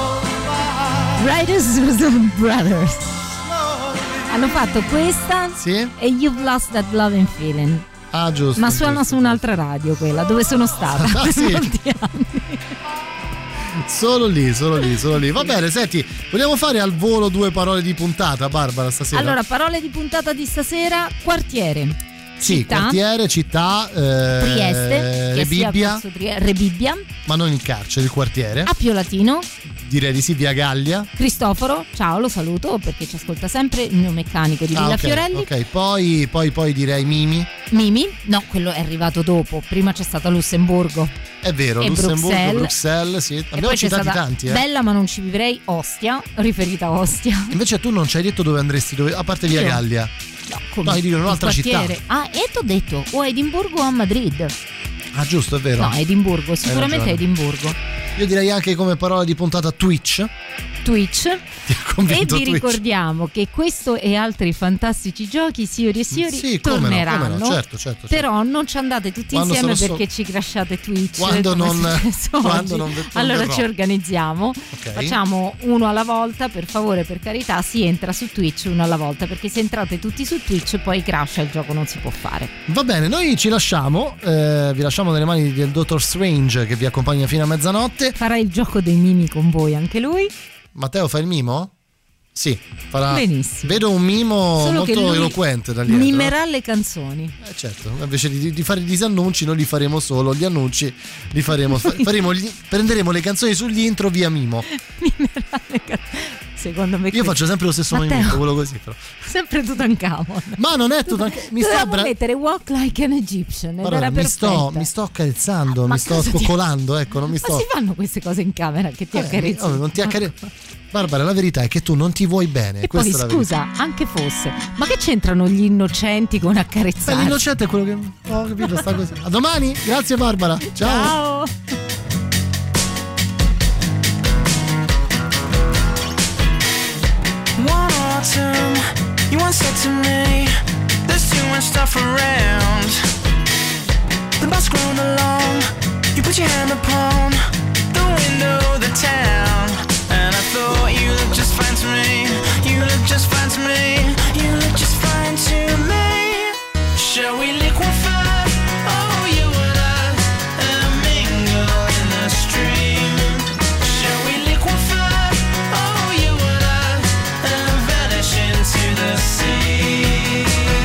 Riders Brothers. Hanno fatto questa Sì? e You've Lost That Loving Feeling. Ah, giusto. Ma suona su un'altra radio quella, dove sono stata Ah, per sì? molti anni. Solo lì, solo lì, solo lì. Va bene, senti, vogliamo fare al volo due parole di puntata, Barbara, stasera? Allora, parole di puntata di stasera: quartiere. sì, città. quartiere, città, eh, Trieste, che sia Rebibbia, Corso Trieste, Rebibbia, ma non il carcere, il quartiere. Appio Latino, Direi di sì, via Gallia. Cristoforo, ciao, lo saluto perché ci ascolta sempre, il mio meccanico di Ah, Villa ok, Fiorelli. ok, poi, poi, poi direi Mimi. Mimi, no, quello è arrivato dopo, prima c'è stato Lussemburgo. È vero, E Lussemburgo, Bruxelles. Bruxelles, sì. E Abbiamo poi c'è citati stata tanti, eh. Bella ma non ci vivrei, Ostia, riferita a Ostia. Invece tu non ci hai detto dove andresti, dove, a parte via Io? Gallia. No, come? No, io dico Il un'altra città. quartiere. Ah, e ti ho detto, o a Edimburgo o a Madrid. Ah, giusto, è vero. No, Edimburgo, Hai sicuramente ragione. Edimburgo. Io direi anche come parola di puntata Twitch. Twitch. E convinto vi Twitch. ricordiamo che questo e altri fantastici giochi, signori e signori, Sì, come no, come torneranno. no, certo, certo, certo. Però non ci andate tutti Quando insieme sono perché ci crashate Twitch. Quando come non- è successo quando oggi. non ve- non allora verrò. ci organizziamo. Ok. Facciamo uno alla volta, per favore, per carità, si entra su Twitch uno alla volta, perché se entrate tutti su Twitch poi crasha, il gioco non si può fare. Va bene, noi ci lasciamo, eh, vi lasciamo nelle mani del Doctor Strange che vi accompagna fino a mezzanotte. Farà il gioco dei mimi con voi anche lui. Matteo, fai il mimo? Sì, farà. Benissimo. Vedo un mimo Solo che molto lui eloquente da dietro. mimerà le canzoni. Eh certo, invece di, di fare i disannunci noi li faremo solo, gli annunci li faremo, faremo gli, prenderemo le canzoni sugli intro via mimo. Mimerà le canzoni. Secondo me io faccio sempre lo stesso Matteo, movimento, quello così però. Sempre Tutankhamon. Ma non è Tutankhamon, mi sto bra- mettere Walk Like an Egyptian. Guarda, era mi sto mi sto accarezzando, ma mi sto coccolando, ti... ecco, non mi sto. Ma si fanno queste cose in camera che ti eh, accarezzano? Oh, non ti accare... Barbara, la verità è che tu non ti vuoi bene. E poi scusa, anche fosse, ma che c'entrano gli innocenti con accarezzare? Beh, l'innocente è quello che ho capito, sta così. A domani, grazie Barbara. Ciao. Ciao. One autumn, you once said to me, there's too much stuff around. The bus grown along, you put your hand upon the window of the town, and I thought you looked just fine to me. You look just fine to me. You look just fine to me. Shall we liquefy? Oh, you and I, and mingle in the stream. Shall we liquefy? Oh, you and I, and vanish into the sea.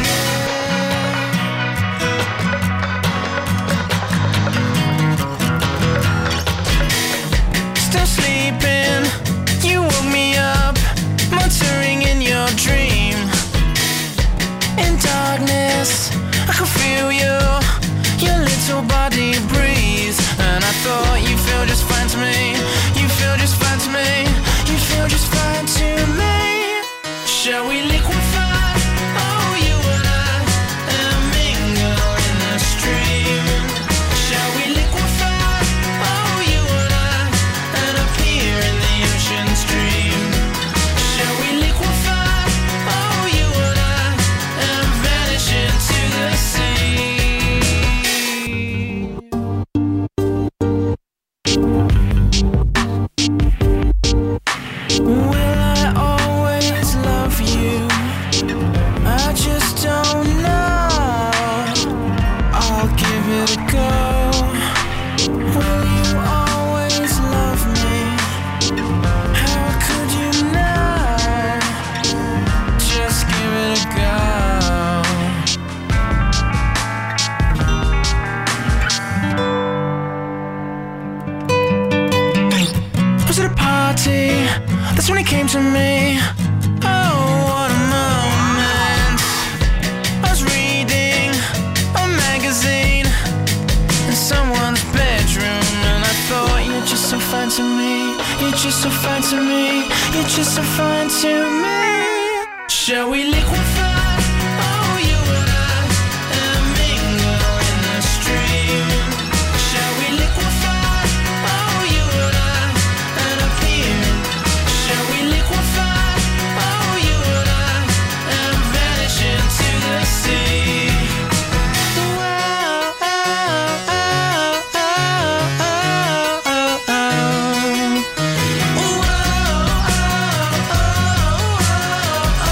Still sleeping, you woke me up, muttering in your dream. In darkness, I could feel you, your little body breathe. And I thought you feel just fine to me. You feel just fine to me. You feel just fine to me. Shall we liquefy? Oh, you and I, and mingle in the stream. Shall we liquefy? Oh, you and I, and appear in the ocean stream. Shall we liquefy? Oh, you and I, and vanish into the sea. Will I always love you? I just don't know. I'll give it a go. Will you always love me? How could you not? Just give it a go. Was it a party? That's when it came to me. Oh, what a moment. I was reading a magazine in someone's bedroom, and I thought you're just so fine to me. You're just so fine to me. You're just so fine to me. Shall we liquefy? Oh, you and I, and mingle in the stream. Shall we liquefy? Oh, you and I, and appear. Shall we liquefy? Oh, you and I, and vanish into the sea. Whoa, oh, oh, oh, oh, oh, oh. Whoa, oh, oh, oh,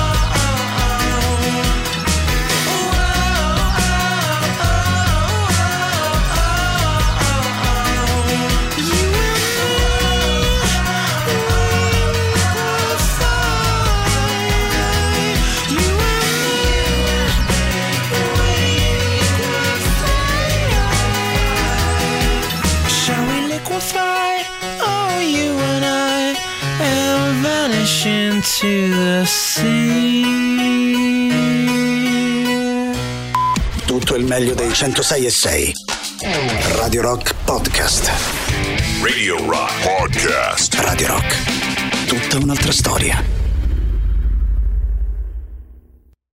Shall we liquefy? Oh, you and I, and vanish into the sea. Tutto il meglio dei centosei e sei. Radio Rock Podcast. Radio Rock Podcast. Radio Rock. Tutta un'altra storia.